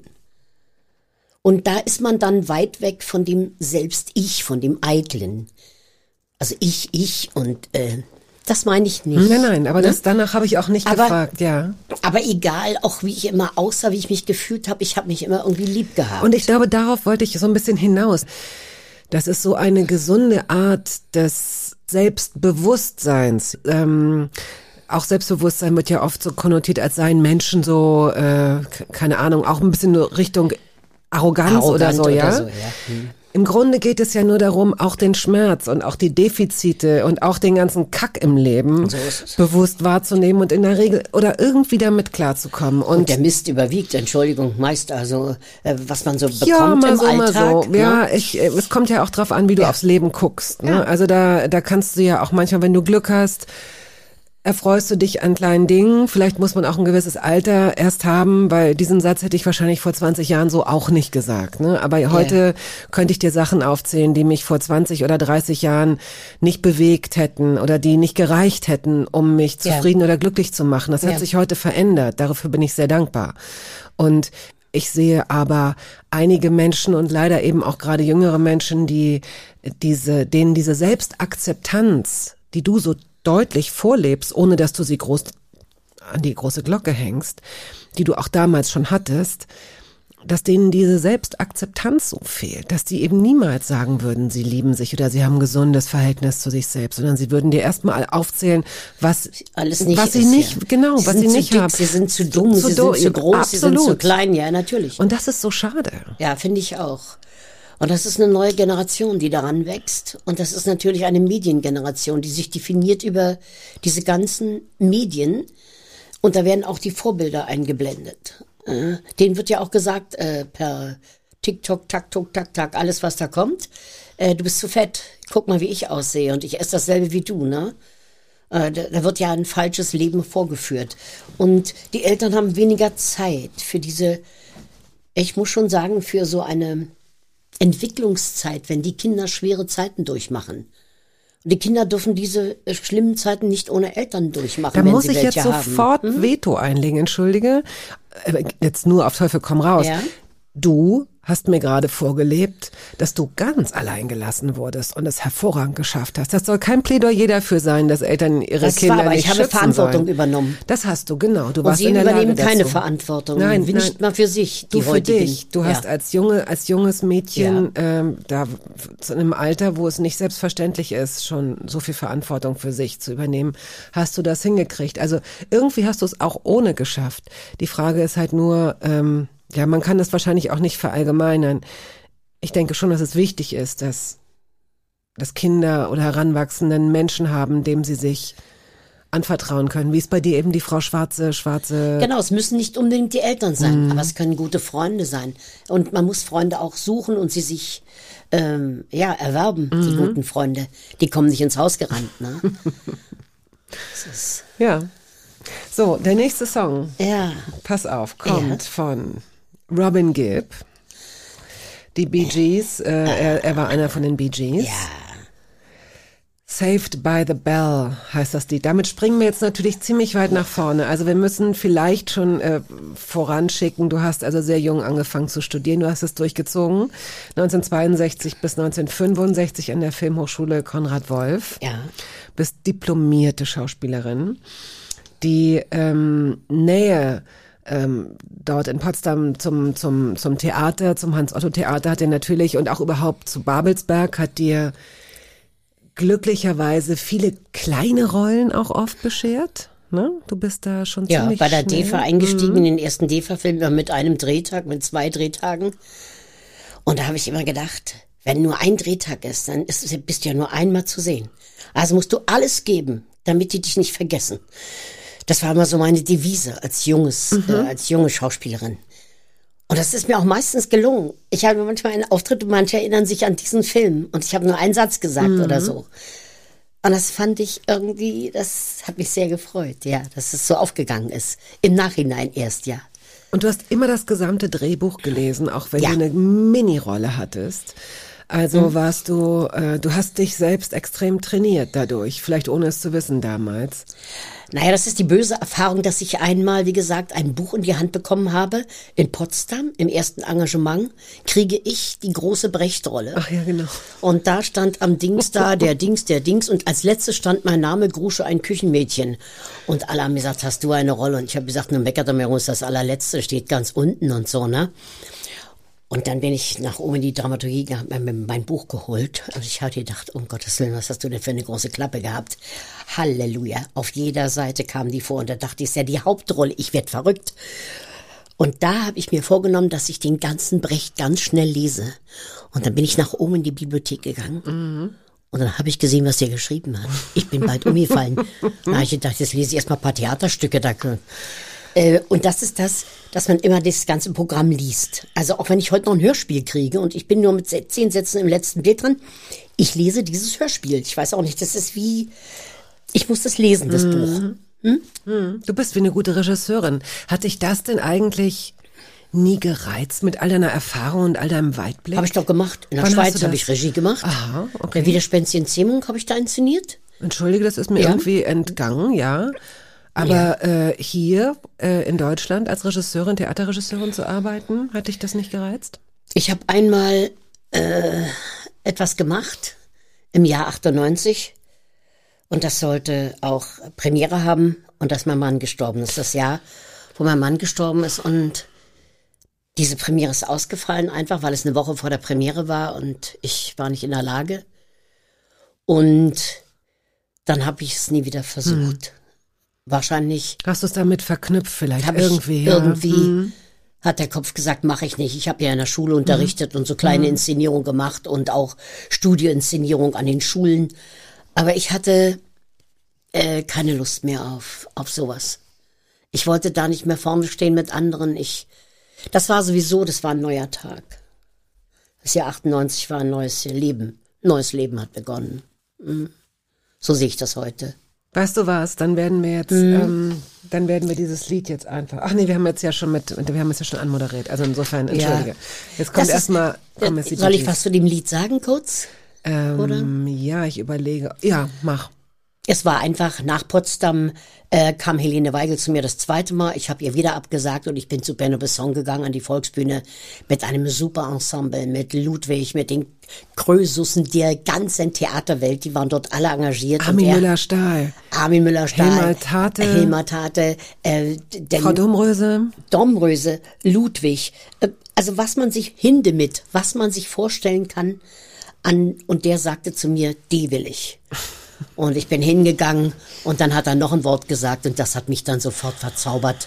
Und da ist man dann weit weg von dem Selbst-Ich, von dem Eitlen. Also ich, ich und äh, das meine ich nicht. Nein, nein, aber Ne? das, danach habe ich auch nicht Aber- gefragt, ja. Aber egal, auch wie ich immer aussah, wie ich mich gefühlt habe, ich habe mich immer irgendwie lieb gehabt. Und ich glaube, darauf wollte ich so ein bisschen hinaus. Das ist so eine gesunde Art des Selbstbewusstseins. Ähm, auch Selbstbewusstsein wird ja oft so konnotiert, als seien Menschen so, äh, keine Ahnung, auch ein bisschen nur Richtung Arroganz Arrogant oder so, ja. so, ja. Hm. Im Grunde geht es ja nur darum, auch den Schmerz und auch die Defizite und auch den ganzen Kack im Leben So ist es. bewusst wahrzunehmen und in der Regel oder irgendwie damit klarzukommen. Und, Und der Mist überwiegt, Entschuldigung, meist also, äh, was man so bekommt ja, mal im so, Alltag. mal so. ne? Ja, ich, äh, es kommt ja auch drauf an, wie du Ja. aufs Leben guckst. Ne? Ja. Also da, da kannst du ja auch manchmal, wenn du Glück hast, erfreust du dich an kleinen Dingen. Vielleicht muss man auch ein gewisses Alter erst haben, weil diesen Satz hätte ich wahrscheinlich vor zwanzig Jahren so auch nicht gesagt. Ne? Aber heute könnte ich dir Sachen aufzählen, die mich vor zwanzig oder dreißig Jahren nicht bewegt hätten oder die nicht gereicht hätten, um mich Ja. zufrieden oder glücklich zu machen. Das hat Ja. sich heute verändert. Dafür bin ich sehr dankbar. Und ich sehe aber einige Menschen und leider eben auch gerade jüngere Menschen, die diese, denen diese Selbstakzeptanz, die du so deutlich vorlebst, ohne dass du sie groß an die große Glocke hängst, die du auch damals schon hattest, dass denen diese Selbstakzeptanz so fehlt, dass die eben niemals sagen würden, sie lieben sich oder sie haben ein gesundes Verhältnis zu sich selbst, sondern sie würden dir erstmal aufzählen, was Alles nicht was sie ist, nicht, ja. genau, Sie was sind sie zu nicht dick, haben. Sie sind zu dumm, Zu sie do- sind zu groß, sie sind zu absolut. klein, ja, natürlich. Und das ist so schade. Ja, finde ich auch. Und das ist eine neue Generation, die daran wächst. Und das ist natürlich eine Mediengeneration, die sich definiert über diese ganzen Medien. Und da werden auch die Vorbilder eingeblendet. Äh, denen wird ja auch gesagt, äh, per TikTok, tak, tuk, tak, tak, alles was da kommt. Äh, du bist zu fett, guck mal, wie ich aussehe. Und ich esse dasselbe wie du, ne? Äh, da, da wird ja ein falsches Leben vorgeführt. Und die Eltern haben weniger Zeit für diese, ich muss schon sagen, für so eine Entwicklungszeit, wenn die Kinder schwere Zeiten durchmachen. Und die Kinder dürfen diese äh, schlimmen Zeiten nicht ohne Eltern durchmachen, Da wenn muss sie ich welche jetzt haben. sofort Hm? Veto einlegen, entschuldige. Äh, Jetzt nur auf Teufel komm raus. Ja? Du hast mir gerade vorgelebt, dass du ganz allein gelassen wurdest und es hervorragend geschafft hast. Das soll kein Plädoyer dafür sein, dass Eltern ihre Das Kinder war aber, nicht ich habe schützen Verantwortung sollen. übernommen. Das hast du, genau. Du Und warst sie in der übernehmen Lage keine dazu. Verantwortung. Nein, Nicht nein. mal für sich, die Du für heutigen. dich. Du hast Ja. als junge, als junges Mädchen ähm, da zu einem Alter, wo es nicht selbstverständlich ist, schon so viel Verantwortung für sich zu übernehmen, hast du das hingekriegt. Also irgendwie hast du es auch ohne geschafft. Die Frage ist halt nur, ähm, ja, man kann das wahrscheinlich auch nicht verallgemeinern. Ich denke schon, dass es wichtig ist, dass, dass Kinder oder Heranwachsenden Menschen haben, dem sie sich anvertrauen können, wie es bei dir eben die Frau Schwarze, Schwarze... Genau, es müssen nicht unbedingt die Eltern sein, Mhm. aber es können gute Freunde sein. Und man muss Freunde auch suchen und sie sich ähm, ja erwerben, Mhm. die guten Freunde. Die kommen nicht ins Haus gerannt, ne? Das ist, Ja. So, der nächste Song, ja, pass auf, kommt Ja. von Robin Gibb. Die Bee Gees, äh, er, er war einer von den Bee Gees. ja. Saved by the Bell heißt das Lied. Damit springen wir jetzt natürlich ziemlich weit nach vorne. Also wir müssen vielleicht schon äh, voranschicken. Du hast also sehr jung angefangen zu studieren. Du hast es durchgezogen. neunzehnhundertzweiundsechzig bis neunzehnhundertfünfundsechzig an der Filmhochschule Konrad Wolf. Ja. Bist diplomierte Schauspielerin. Die ähm, Nähe ähm, dort in Potsdam zum, zum, zum Theater, zum Hans-Otto-Theater hat dir natürlich und auch überhaupt zu Babelsberg hat dir glücklicherweise viele kleine Rollen auch oft beschert. Ne? Du bist da schon Ja, ziemlich bei der schnell. DEFA eingestiegen, in den ersten DEFA-Film mit einem Drehtag, mit zwei Drehtagen. Und da habe ich immer gedacht, wenn nur ein Drehtag ist, dann ist, bist du ja nur einmal zu sehen. Also musst du alles geben, damit die dich nicht vergessen. Das war immer so meine Devise als junges, Mhm. äh, als junge Schauspielerin. Und das ist mir auch meistens gelungen. Ich habe manchmal einen Auftritt und manche erinnern sich an diesen Film und ich habe nur einen Satz gesagt Mhm. oder so. Und das fand ich irgendwie, das hat mich sehr gefreut, ja, dass es so aufgegangen ist. Im Nachhinein erst, ja. Und du hast immer das gesamte Drehbuch gelesen, auch wenn Ja. du eine Mini-Rolle hattest. Also Mhm. warst du, äh, du hast dich selbst extrem trainiert dadurch, vielleicht ohne es zu wissen damals. Naja, das ist die böse Erfahrung, dass ich einmal, wie gesagt, ein Buch in die Hand bekommen habe. In Potsdam, im ersten Engagement, kriege ich die große Brecht-Rolle. Ach ja, genau. Und da stand am Dings da, der Dings, der Dings. Und als letztes stand mein Name, Grusche, ein Küchenmädchen. Und alle haben gesagt, hast du eine Rolle? Und ich habe gesagt, nun meckert er mir rum, das allerletzte steht ganz unten und so, ne? Und dann bin ich nach oben in die Dramaturgie, habe mir mein Buch geholt. Und ich hatte gedacht, um Gottes Willen, was hast du denn für eine große Klappe gehabt? Halleluja. Auf jeder Seite kamen die vor. Und da dachte ich, ist ja die Hauptrolle, ich werd verrückt. Und da habe ich mir vorgenommen, dass ich den ganzen Brecht ganz schnell lese. Und dann bin ich nach oben in die Bibliothek gegangen. Mhm. Und dann habe ich gesehen, was der geschrieben hat. Ich bin bald umgefallen. Da habe ich gedacht, jetzt lese ich erstmal ein paar Theaterstücke da. Äh, und das ist das, dass man immer das ganze Programm liest. Also auch wenn ich heute noch ein Hörspiel kriege und ich bin nur mit zehn Sätzen im letzten Bild dran, ich lese dieses Hörspiel. Ich weiß auch nicht, das ist wie, ich muss das lesen, das Buch. Hm? Du bist wie eine gute Regisseurin. Hat dich das denn eigentlich nie gereizt mit all deiner Erfahrung und all deinem Weitblick? Habe ich doch gemacht. In der Wann hast Schweiz du habe das? ich Regie gemacht. Aha, okay. Der Widerspenstige Zähmung habe ich da inszeniert. Entschuldige, das ist mir Ja. irgendwie entgangen, ja. Aber äh, hier äh, in Deutschland als Regisseurin, Theaterregisseurin zu arbeiten, hat dich das nicht gereizt? Ich habe einmal äh, etwas gemacht im Jahr achtundneunzig und das sollte auch Premiere haben und dass mein Mann gestorben ist. Das Jahr, wo mein Mann gestorben ist und diese Premiere ist ausgefallen, einfach weil es eine Woche vor der Premiere war und ich war nicht in der Lage. Und dann habe ich es nie wieder versucht. Hm. Wahrscheinlich Hast du es damit verknüpft vielleicht habe ich irgendwie? Ja. irgendwie Hm. hat der Kopf gesagt, mache ich nicht. Ich habe ja in der Schule unterrichtet mhm. und so kleine mhm. Inszenierung gemacht und auch Studioinszenierung an den Schulen. Aber ich hatte äh, keine Lust mehr auf auf sowas. Ich wollte da nicht mehr vorne stehen mit anderen. Ich, das war sowieso, das war ein neuer Tag. Das Jahr achtundneunzig war ein neues Leben. Ein neues Leben hat begonnen. Mhm. So sehe ich das heute. Weißt du was, dann werden wir jetzt, mhm. ähm, dann werden wir dieses Lied jetzt einfach, ach nee, wir haben jetzt ja schon mit, wir haben es ja schon anmoderiert, also insofern, entschuldige. Ja. Jetzt kommt erstmal, äh, soll ich was zu dem Lied sagen kurz? Ähm, Oder? Ja, ich überlege, ja, mach. Es war einfach, nach Potsdam äh, kam Helene Weigel zu mir das zweite Mal. Ich habe ihr wieder abgesagt und ich bin zu Benno Besson gegangen an die Volksbühne mit einem super Ensemble, mit Ludwig, mit den Krösussen der ganzen Theaterwelt. Die waren dort alle engagiert. Armin Müller-Stahl. Armin Müller-Stahl. Helma Tate. Helma Tate. Äh, Frau Domröse. Domröse, Ludwig. Äh, also was man sich, Hindemith, was man sich vorstellen kann. An, und der sagte zu mir, die will ich. Und ich bin hingegangen und dann hat er noch ein Wort gesagt und das hat mich dann sofort verzaubert.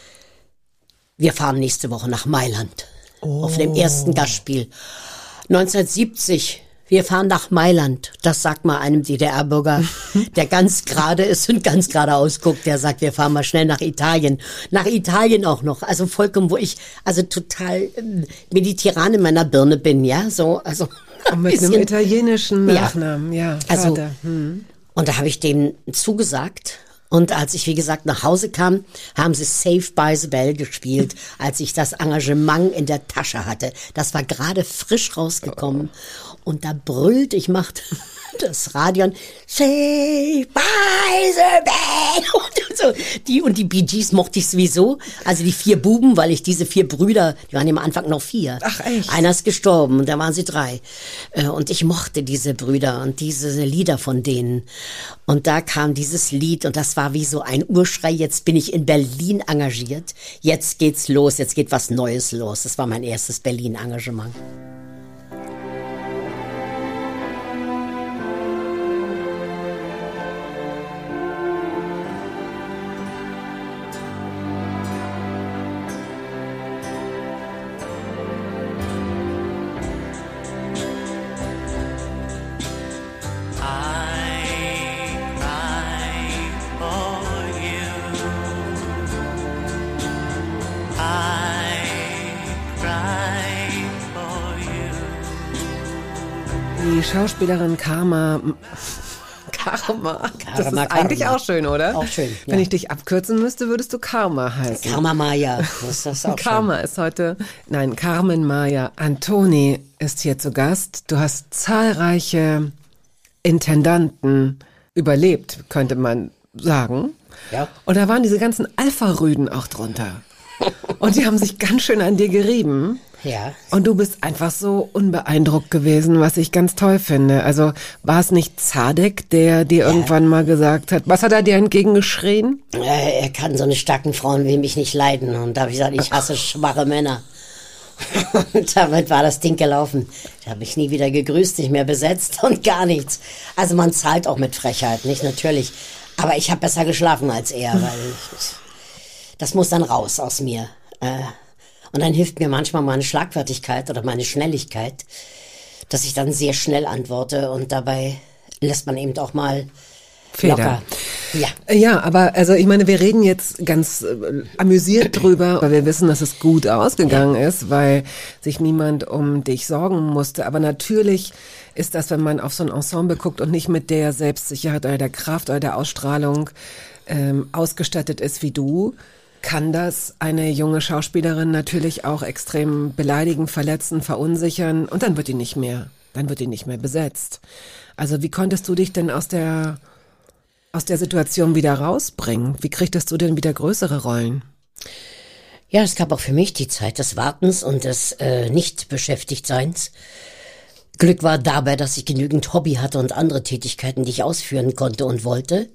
Wir fahren nächste Woche nach Mailand. Oh. Auf dem ersten Gastspiel. neunzehnhundertsiebzig, wir fahren nach Mailand. Das sagt mal einem D D R-Bürger, der ganz gerade ist und ganz geradeaus guckt. Der sagt, wir fahren mal schnell nach Italien. Nach Italien auch noch. Also vollkommen, wo ich also total ähm, mediterran in meiner Birne bin, ja. So, also und mit einem italienischen Nachnamen, ja. ja also, hm. Und da habe ich denen zugesagt. Und als ich, wie gesagt, nach Hause kam, haben sie Saved by the Bell gespielt, als ich das Engagement in der Tasche hatte. Das war gerade frisch rausgekommen. Und da brüllte ich, machte das Radio an, Saved by the Bell. Und, so. die, und die Bee Gees mochte ich sowieso. Also die vier Buben, weil ich diese vier Brüder, die waren ja am Anfang noch vier. Ach echt? Einer ist gestorben und da waren sie drei. Und ich mochte diese Brüder und diese Lieder von denen. Und da kam dieses Lied und das war wie so ein Urschrei. Jetzt bin ich in Berlin engagiert. Jetzt geht's los, jetzt geht was Neues los. Das war mein erstes Berlin-Engagement. Die Schauspielerin Karma, Karma, das Karma, ist eigentlich Karma. Auch schön, oder? Auch schön, ja. Wenn ich dich abkürzen müsste, würdest du Karma heißen. Karma Maya, das ist auch Karma schön. ist heute, nein, Carmen Maya Antoni ist hier zu Gast. Du hast zahlreiche Intendanten überlebt, könnte man sagen. Ja. Und da waren diese ganzen Alpha-Rüden auch drunter. Und die haben sich ganz schön an dir gerieben. Ja. Und du bist einfach so unbeeindruckt gewesen, was ich ganz toll finde. Also war es nicht Zadek, der dir ja. irgendwann mal gesagt hat, was hat er dir entgegengeschrien? Äh, er kann so eine starken Frauen wie mich nicht leiden. Und da habe ich gesagt, ich hasse schwache Männer. Und damit war das Ding gelaufen. Da habe ich nie wieder gegrüßt, nicht mehr besetzt und gar nichts. Also man zahlt auch mit Frechheit, nicht natürlich. Aber ich habe besser geschlafen als er, weil das muss dann raus aus mir. Äh, Und dann hilft mir manchmal meine Schlagfertigkeit oder meine Schnelligkeit, dass ich dann sehr schnell antworte und dabei lässt man eben auch mal Feder. Locker. Ja. Ja, aber also ich meine, wir reden jetzt ganz äh, amüsiert drüber, weil wir wissen, dass es gut ausgegangen ja. ist, weil sich niemand um dich sorgen musste. Aber natürlich ist das, wenn man auf so ein Ensemble guckt und nicht mit der Selbstsicherheit oder der Kraft oder der Ausstrahlung ähm, ausgestattet ist wie du, kann das eine junge Schauspielerin natürlich auch extrem beleidigen, verletzen, verunsichern und dann wird die nicht mehr, dann wird die nicht mehr besetzt. Also wie konntest du dich denn aus der aus der Situation wieder rausbringen? Wie kriegtest du denn wieder größere Rollen? Ja, es gab auch für mich die Zeit des Wartens und des äh, Nicht-Beschäftigtseins. Glück war dabei, dass ich genügend Hobby hatte und andere Tätigkeiten, die ich ausführen konnte und wollte.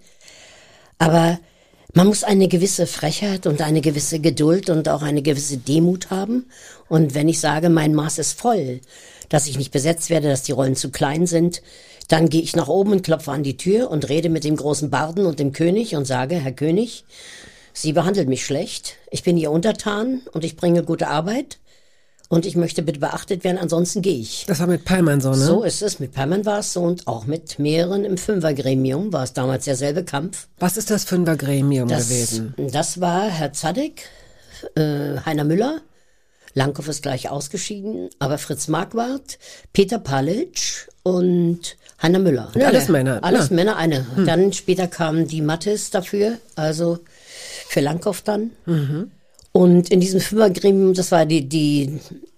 Aber man muss eine gewisse Frechheit und eine gewisse Geduld und auch eine gewisse Demut haben. Und wenn ich sage, mein Maß ist voll, dass ich nicht besetzt werde, dass die Rollen zu klein sind, dann gehe ich nach oben und klopfe an die Tür und rede mit dem großen Barden und dem König und sage, Herr König, sie behandelt mich schlecht, ich bin ihr untertan und ich bringe gute Arbeit und ich möchte bitte beachtet werden, ansonsten gehe ich. Das war mit Pallmann so, ne? So ist es, mit Pallmann war es so und auch mit mehreren im Fünfergremium war es damals derselbe Kampf. Was ist das Fünfergremium das, gewesen? Das war Herr Zadek, äh, Heiner Müller, Langhoff ist gleich ausgeschieden, aber Fritz Marquardt, Peter Palic und Heiner Müller. Ja, alles Männer. Alles ja. Männer, eine. Hm. Dann später kamen die Mattes dafür, also für Langhoff dann. Mhm. Und in diesem Fünfergremium, das war die, die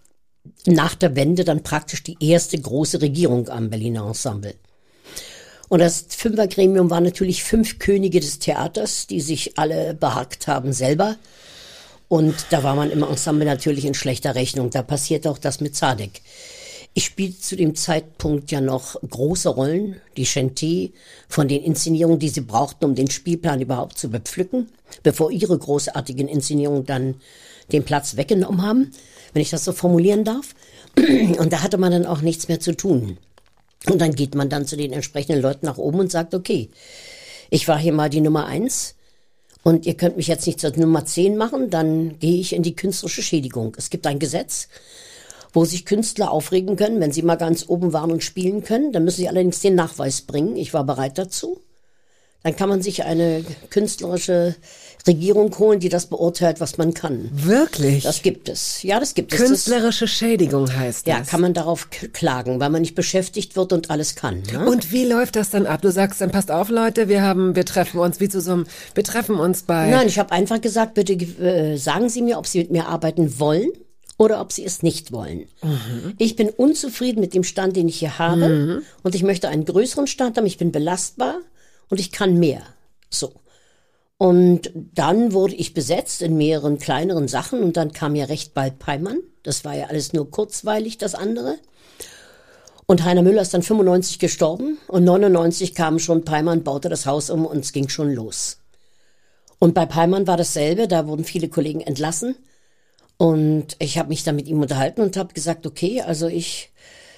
nach der Wende dann praktisch die erste große Regierung am Berliner Ensemble. Und das Fünfergremium war natürlich fünf Könige des Theaters, die sich alle behagt haben selber. Und da war man im Ensemble natürlich in schlechter Rechnung. Da passiert auch das mit Zadek. Ich spielte zu dem Zeitpunkt ja noch große Rollen, die Chanté, von den Inszenierungen, die sie brauchten, um den Spielplan überhaupt zu bepflücken, bevor ihre großartigen Inszenierungen dann den Platz weggenommen haben, wenn ich das so formulieren darf. Und da hatte man dann auch nichts mehr zu tun. Und dann geht man dann zu den entsprechenden Leuten nach oben und sagt, okay, ich war hier mal die Nummer eins. Und ihr könnt mich jetzt nicht zur Nummer zehn machen, dann gehe ich in die künstlerische Schädigung. Es gibt ein Gesetz, wo sich Künstler aufregen können, wenn sie mal ganz oben waren und spielen können. Dann müssen sie allerdings den Nachweis bringen. Ich war bereit dazu. Dann kann man sich eine künstlerische Regierung holen, die das beurteilt, was man kann. Wirklich? Das gibt es. Ja, das gibt es. Künstlerische Schädigung heißt das. Ja, kann man darauf k- klagen, weil man nicht beschäftigt wird und alles kann. Ne? Und wie läuft das dann ab? Du sagst dann, passt auf, Leute, wir haben, wir treffen uns wie zu so einem, wir treffen uns bei... Nein, ich habe einfach gesagt, bitte äh, sagen Sie mir, ob Sie mit mir arbeiten wollen oder ob Sie es nicht wollen. Mhm. Ich bin unzufrieden mit dem Stand, den ich hier habe mhm. und ich möchte einen größeren Stand haben. Ich bin belastbar und ich kann mehr. So. Und dann wurde ich besetzt in mehreren kleineren Sachen und dann kam ja recht bald Pallmann. Das war ja alles nur kurzweilig, das andere. Und Heiner Müller ist dann fünfundneunzig gestorben und neunundneunzig kam schon Pallmann, baute das Haus um und es ging schon los. Und bei Pallmann war dasselbe, da wurden viele Kollegen entlassen und ich habe mich dann mit ihm unterhalten und habe gesagt, okay, also ich,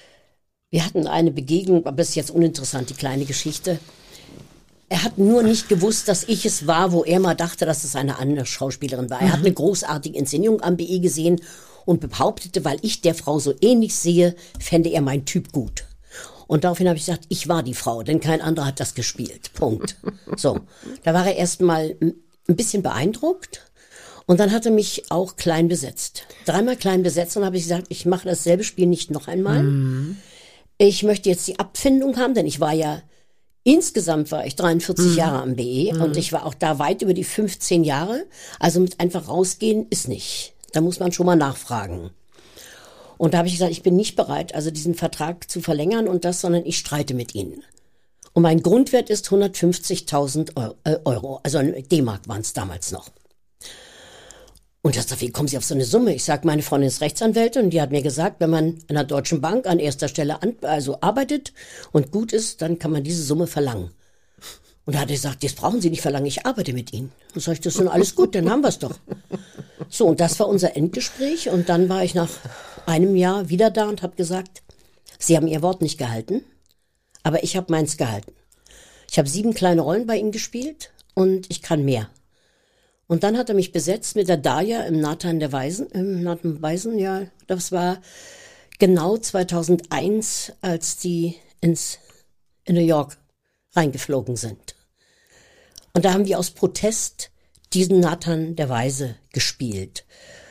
wir hatten eine Begegnung, aber das ist jetzt uninteressant, die kleine Geschichte. Er hat nur nicht gewusst, dass ich es war, wo er mal dachte, dass es eine andere Schauspielerin war. Er hat eine großartige Inszenierung am B E gesehen und behauptete, weil ich der Frau so ähnlich sehe, fände er mein Typ gut. Und daraufhin habe ich gesagt, ich war die Frau, denn kein anderer hat das gespielt. Punkt. So, da war er erst mal ein bisschen beeindruckt und dann hat er mich auch klein besetzt. Dreimal klein besetzt und habe ich gesagt, ich mache dasselbe Spiel nicht noch einmal. Mhm. Ich möchte jetzt die Abfindung haben, denn ich war ja Insgesamt war ich dreiundvierzig mhm. Jahre am B E mhm. und ich war auch da weit über die fünfzehn Jahre. Also mit einfach rausgehen ist nicht. Da muss man schon mal nachfragen. Und da habe ich gesagt, ich bin nicht bereit, also diesen Vertrag zu verlängern und das, sondern ich streite mit Ihnen. Und mein Grundwert ist hundertfünfzigtausend Euro, also D-Mark waren es damals noch. Und er sagt, wie kommen Sie auf so eine Summe? Ich sage, meine Freundin ist Rechtsanwältin und die hat mir gesagt, wenn man an der Deutschen Bank an erster Stelle an, also arbeitet und gut ist, dann kann man diese Summe verlangen. Und da hat er gesagt, das brauchen Sie nicht verlangen, ich arbeite mit Ihnen. Und sage ich, das ist nun alles gut, dann haben wir es doch. So, und das war unser Endgespräch und dann war ich nach einem Jahr wieder da und habe gesagt, Sie haben Ihr Wort nicht gehalten, aber ich habe meins gehalten. Ich habe sieben kleine Rollen bei Ihnen gespielt und ich kann mehr. Und dann hat er mich besetzt mit der Dahlia im Nathan der Weisen, im Nathan Weisen, ja, das war genau zweitausendeins, als die ins, in New York reingeflogen sind. Und da haben wir aus Protest diesen Nathan der Weise gespielt.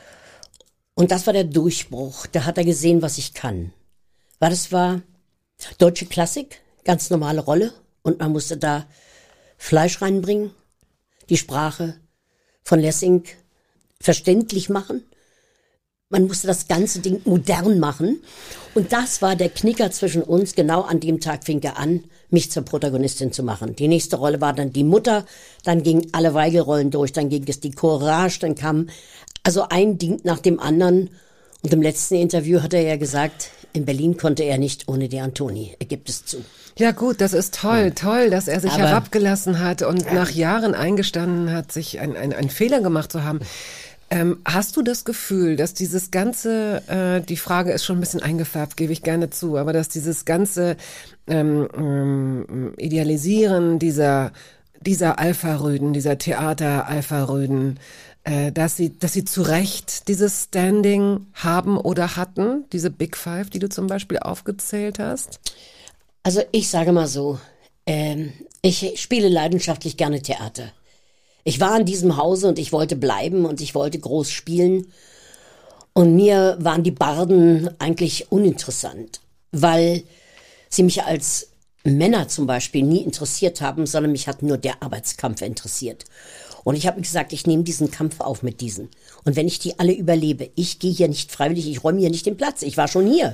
Und das war der Durchbruch, da hat er gesehen, was ich kann. Weil das war deutsche Klassik, ganz normale Rolle und man musste da Fleisch reinbringen, die Sprache von Lessing verständlich machen. Man musste das ganze Ding modern machen. Und das war der Knicker zwischen uns. Genau an dem Tag fing er an, mich zur Protagonistin zu machen. Die nächste Rolle war dann die Mutter. Dann gingen alle Weigelrollen durch. Dann ging es die Courage. Dann kam also ein Ding nach dem anderen. Und im letzten Interview hat er ja gesagt, in Berlin konnte er nicht ohne die Antoni. Er gibt es zu. Ja gut, das ist toll, ja. toll, dass er sich Aber, herabgelassen hat und ja. nach Jahren eingestanden hat, sich ein, ein, ein Fehler gemacht zu haben. Ähm, hast du das Gefühl, dass dieses ganze, äh, die Frage ist schon ein bisschen eingefärbt, gebe ich gerne zu, aber dass dieses ganze ähm, ähm, Idealisieren dieser dieser Alpha-Rüden, dieser Theater-Alpha-Rüden, äh, dass sie, dass sie zu Recht dieses Standing haben oder hatten, diese Big Five, die du zum Beispiel aufgezählt hast? Also ich sage mal so, ähm, ich spiele leidenschaftlich gerne Theater. Ich war in diesem Hause und ich wollte bleiben und ich wollte groß spielen. Und mir waren die Barden eigentlich uninteressant, weil sie mich als Männer zum Beispiel nie interessiert haben, sondern mich hat nur der Arbeitskampf interessiert. Und ich habe gesagt, ich nehme diesen Kampf auf mit diesen. Und wenn ich die alle überlebe, ich gehe hier nicht freiwillig, ich räume hier nicht den Platz. Ich war schon hier.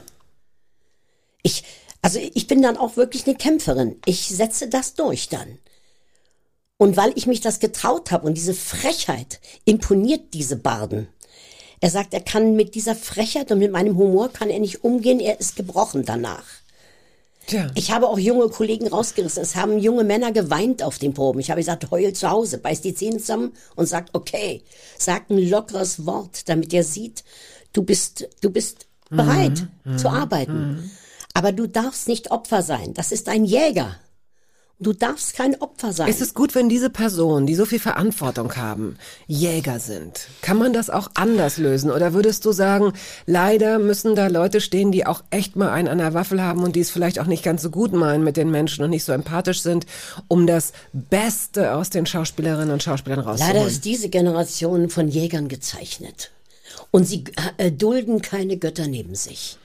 Ich, also ich bin dann auch wirklich eine Kämpferin. Ich setze das durch dann. Und weil ich mich das getraut habe und diese Frechheit imponiert diese Barden. Er sagt, er kann mit dieser Frechheit und mit meinem Humor kann er nicht umgehen, er ist gebrochen danach. Tja. Ich habe auch junge Kollegen rausgerissen. Es haben junge Männer geweint auf den Proben. Ich habe gesagt, heul zu Hause, beiß die Zähne zusammen und sagt, okay, sag ein lockeres Wort, damit er sieht, du bist, du bist mhm. bereit mhm. zu arbeiten. Mhm. Aber du darfst nicht Opfer sein. Das ist ein Jäger. Du darfst kein Opfer sein. Ist es gut, wenn diese Personen, die so viel Verantwortung haben, Jäger sind? Kann man das auch anders lösen? Oder würdest du sagen, leider müssen da Leute stehen, die auch echt mal einen an der Waffel haben und die es vielleicht auch nicht ganz so gut meinen mit den Menschen und nicht so empathisch sind, um das Beste aus den Schauspielerinnen und Schauspielern rauszuholen? Leider ist diese Generation von Jägern gezeichnet. Und sie äh, dulden keine Götter neben sich.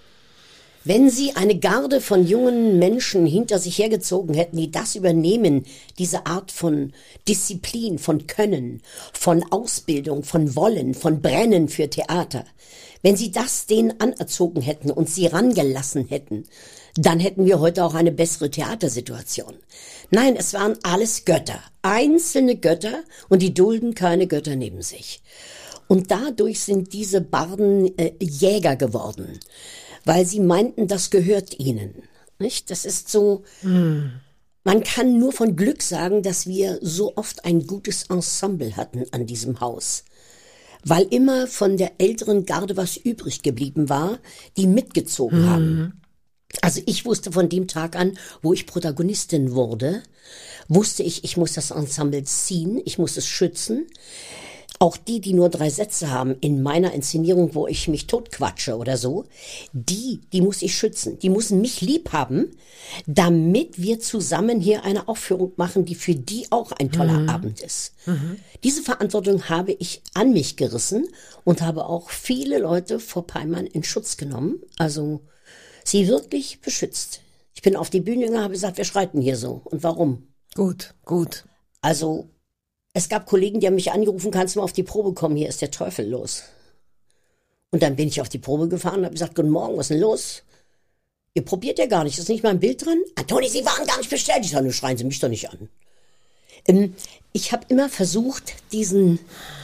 Wenn sie eine Garde von jungen Menschen hinter sich hergezogen hätten, die das übernehmen, diese Art von Disziplin, von Können, von Ausbildung, von Wollen, von Brennen für Theater, wenn sie das denen anerzogen hätten und sie rangelassen hätten, dann hätten wir heute auch eine bessere Theatersituation. Nein, es waren alles Götter, einzelne Götter, und die dulden keine Götter neben sich. Und dadurch sind diese Barden äh, Jäger geworden. Weil sie meinten, das gehört ihnen. Nicht? Das ist so, hm. man kann nur von Glück sagen, dass wir so oft ein gutes Ensemble hatten an diesem Haus. Weil immer von der älteren Garde was übrig geblieben war, die mitgezogen hm. haben. Also ich wusste von dem Tag an, wo ich Protagonistin wurde, wusste ich, ich muss das Ensemble ziehen, ich muss es schützen. Auch die, die nur drei Sätze haben in meiner Inszenierung, wo ich mich totquatsche oder so, die, die muss ich schützen. Die müssen mich lieb haben, damit wir zusammen hier eine Aufführung machen, die für die auch ein toller mhm. Abend ist. Mhm. Diese Verantwortung habe ich an mich gerissen und habe auch viele Leute vor Peimann in Schutz genommen, also sie wirklich beschützt. Ich bin auf die Bühne gegangen und habe gesagt, wir schreiten hier so. Und warum? Gut, gut. Also es gab Kollegen, die haben mich angerufen, kannst du mal auf die Probe kommen, hier ist der Teufel los. Und dann bin ich auf die Probe gefahren und habe gesagt, guten Morgen, was ist denn los? Ihr probiert ja gar nicht, ist nicht mal ein Bild dran? Antoni, Sie waren gar nicht bestellt. Ich sage, nur schreien Sie mich doch nicht an. Ähm, ich habe immer versucht, diesen,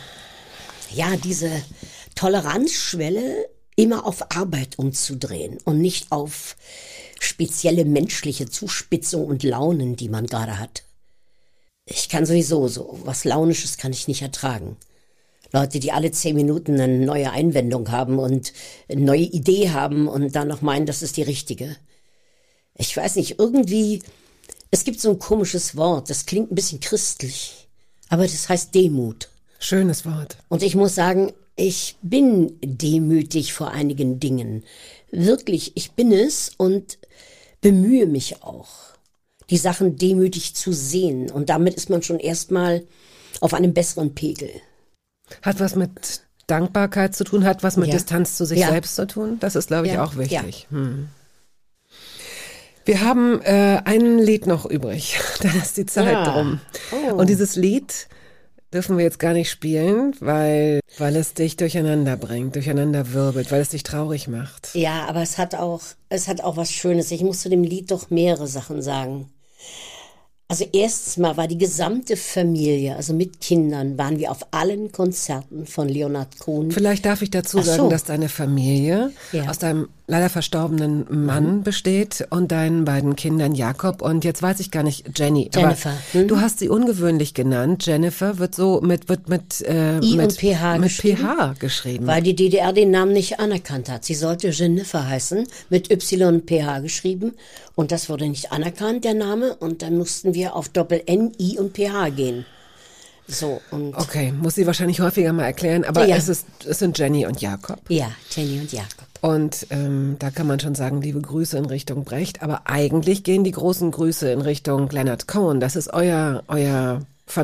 ja, diese Toleranzschwelle immer auf Arbeit umzudrehen und nicht auf spezielle menschliche Zuspitzung und Launen, die man gerade hat. Ich kann sowieso so was Launisches kann ich nicht ertragen. Leute, die alle zehn Minuten eine neue Einwendung haben und eine neue Idee haben und dann noch meinen, das ist die richtige. Ich weiß nicht, irgendwie, es gibt so ein komisches Wort, das klingt ein bisschen christlich, aber das heißt Demut. Schönes Wort. Und ich muss sagen, ich bin demütig vor einigen Dingen. Wirklich, ich bin es und bemühe mich auch, die Sachen demütig zu sehen. Und damit ist man schon erstmal auf einem besseren Pegel. Hat was mit Dankbarkeit zu tun, hat was mit ja. Distanz zu sich ja. selbst zu tun? Das ist, glaube ich, ja. auch wichtig. Ja. Hm. Wir haben äh, ein Lied noch übrig. Dann ist die Zeit ja. drum. Oh. Und dieses Lied dürfen wir jetzt gar nicht spielen, weil, weil es dich durcheinander bringt, durcheinander wirbelt, weil es dich traurig macht. Ja, aber es hat auch, es hat auch was Schönes. Ich muss zu dem Lied doch mehrere Sachen sagen. Also erstens mal war die gesamte Familie, also mit Kindern, waren wir auf allen Konzerten von Leonhard Cohen. Vielleicht darf ich dazu Ach sagen, so. dass deine Familie ja. aus deinem leider verstorbenen Mann besteht und deinen beiden Kindern Jakob und jetzt weiß ich gar nicht, Jenny. Jennifer. Aber Hm? du hast sie ungewöhnlich genannt. Jennifer wird so mit mit mit äh, I mit, und P H mit geschrieben, P H geschrieben. Weil die D D R den Namen nicht anerkannt hat. Sie sollte Jennifer heißen, mit Y und P H geschrieben und das wurde nicht anerkannt, der Name, und dann mussten wir auf Doppel N, I und P H gehen. So, und Okay, muss sie wahrscheinlich häufiger mal erklären, aber Ja. es ist es sind Jenny und Jakob. ja, Jenny und Jakob. Und ähm, da kann man schon sagen, liebe Grüße in Richtung Brecht, aber eigentlich gehen die großen Grüße in Richtung Leonard Cohen. Das ist euer euer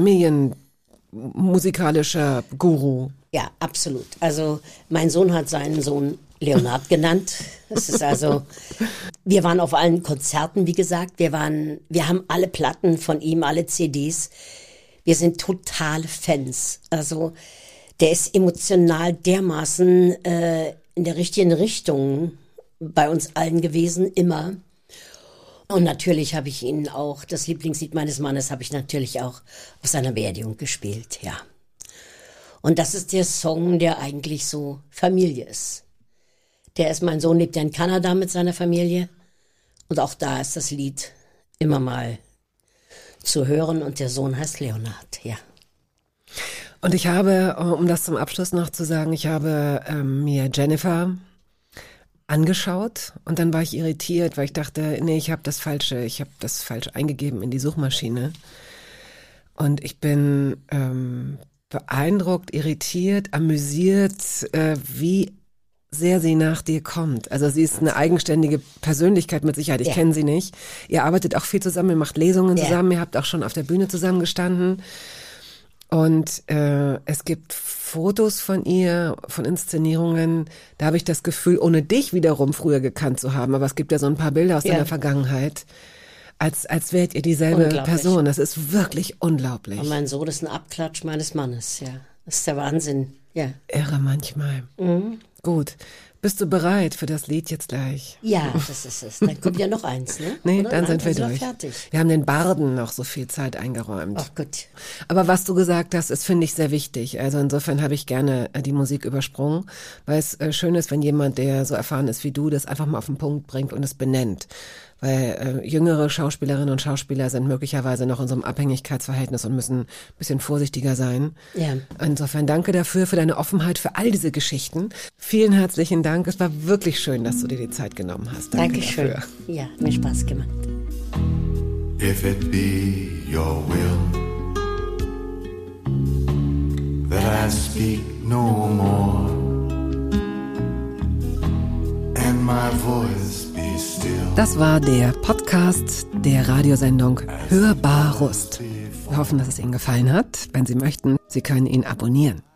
familienmusikalischer Guru. Ja, absolut. Also mein Sohn hat seinen Sohn Leonard genannt. Das ist also, wir waren auf allen Konzerten, wie gesagt. Wir waren, wir haben alle Platten von ihm, alle C Ds. Wir sind totale Fans. Also der ist emotional dermaßen äh, in der richtigen Richtung bei uns allen gewesen, immer. Und natürlich habe ich ihn auch, das Lieblingslied meines Mannes habe ich natürlich auch auf seiner Beerdigung gespielt, ja. Und das ist der Song, der eigentlich so Familie ist. Der ist, mein Sohn lebt ja in Kanada mit seiner Familie. Und auch da ist das Lied immer mal zu hören. Und der Sohn heißt Leonard, ja. Und ich habe, um das zum Abschluss noch zu sagen, ich habe ähm, mir Jennifer angeschaut und dann war ich irritiert, weil ich dachte, nee, ich habe das falsche, ich habe das falsch eingegeben in die Suchmaschine. Und ich bin ähm, beeindruckt, irritiert, amüsiert, äh, wie sehr sie nach dir kommt. Also sie ist eine eigenständige Persönlichkeit mit Sicherheit. Ich Ja. kenne sie nicht. Ihr arbeitet auch viel zusammen, ihr macht Lesungen Ja. zusammen, ihr habt auch schon auf der Bühne zusammen gestanden. Und äh, es gibt Fotos von ihr, von Inszenierungen, da habe ich das Gefühl, ohne dich wiederum früher gekannt zu haben, aber es gibt ja so ein paar Bilder aus Ja. deiner Vergangenheit, als, als wärt ihr dieselbe Unglaublich. Person. Das ist wirklich unglaublich. Und mein Sohn ist ein Abklatsch meines Mannes, ja. Das ist der Wahnsinn, ja. Irre manchmal. Mhm. Gut. Bist du bereit für das Lied jetzt gleich? Ja, das ist es. Dann kommt ja noch eins, ne? Nee, Oder? dann Nein, sind wir sind durch. fertig. Wir haben den Barden noch so viel Zeit eingeräumt. Ach gut. Aber was du gesagt hast, ist, finde ich, sehr wichtig. Also insofern habe ich gerne äh, die Musik übersprungen, weil es äh, schön ist, wenn jemand, der so erfahren ist wie du, das einfach mal auf den Punkt bringt und es benennt. Weil äh, jüngere Schauspielerinnen und Schauspieler sind möglicherweise noch in so einem Abhängigkeitsverhältnis und müssen ein bisschen vorsichtiger sein. Ja. Insofern danke dafür, für deine Offenheit, für all diese Geschichten. Vielen herzlichen Dank. Es war wirklich schön, dass du dir die Zeit genommen hast. Danke Dankeschön. dafür. Ja, hat mir Spaß gemacht. If it be your will that I speak no more and my voice be still. Das war der Podcast der Radiosendung Hörbar Rust. Wir hoffen, dass es Ihnen gefallen hat. Wenn Sie möchten, Sie können ihn abonnieren.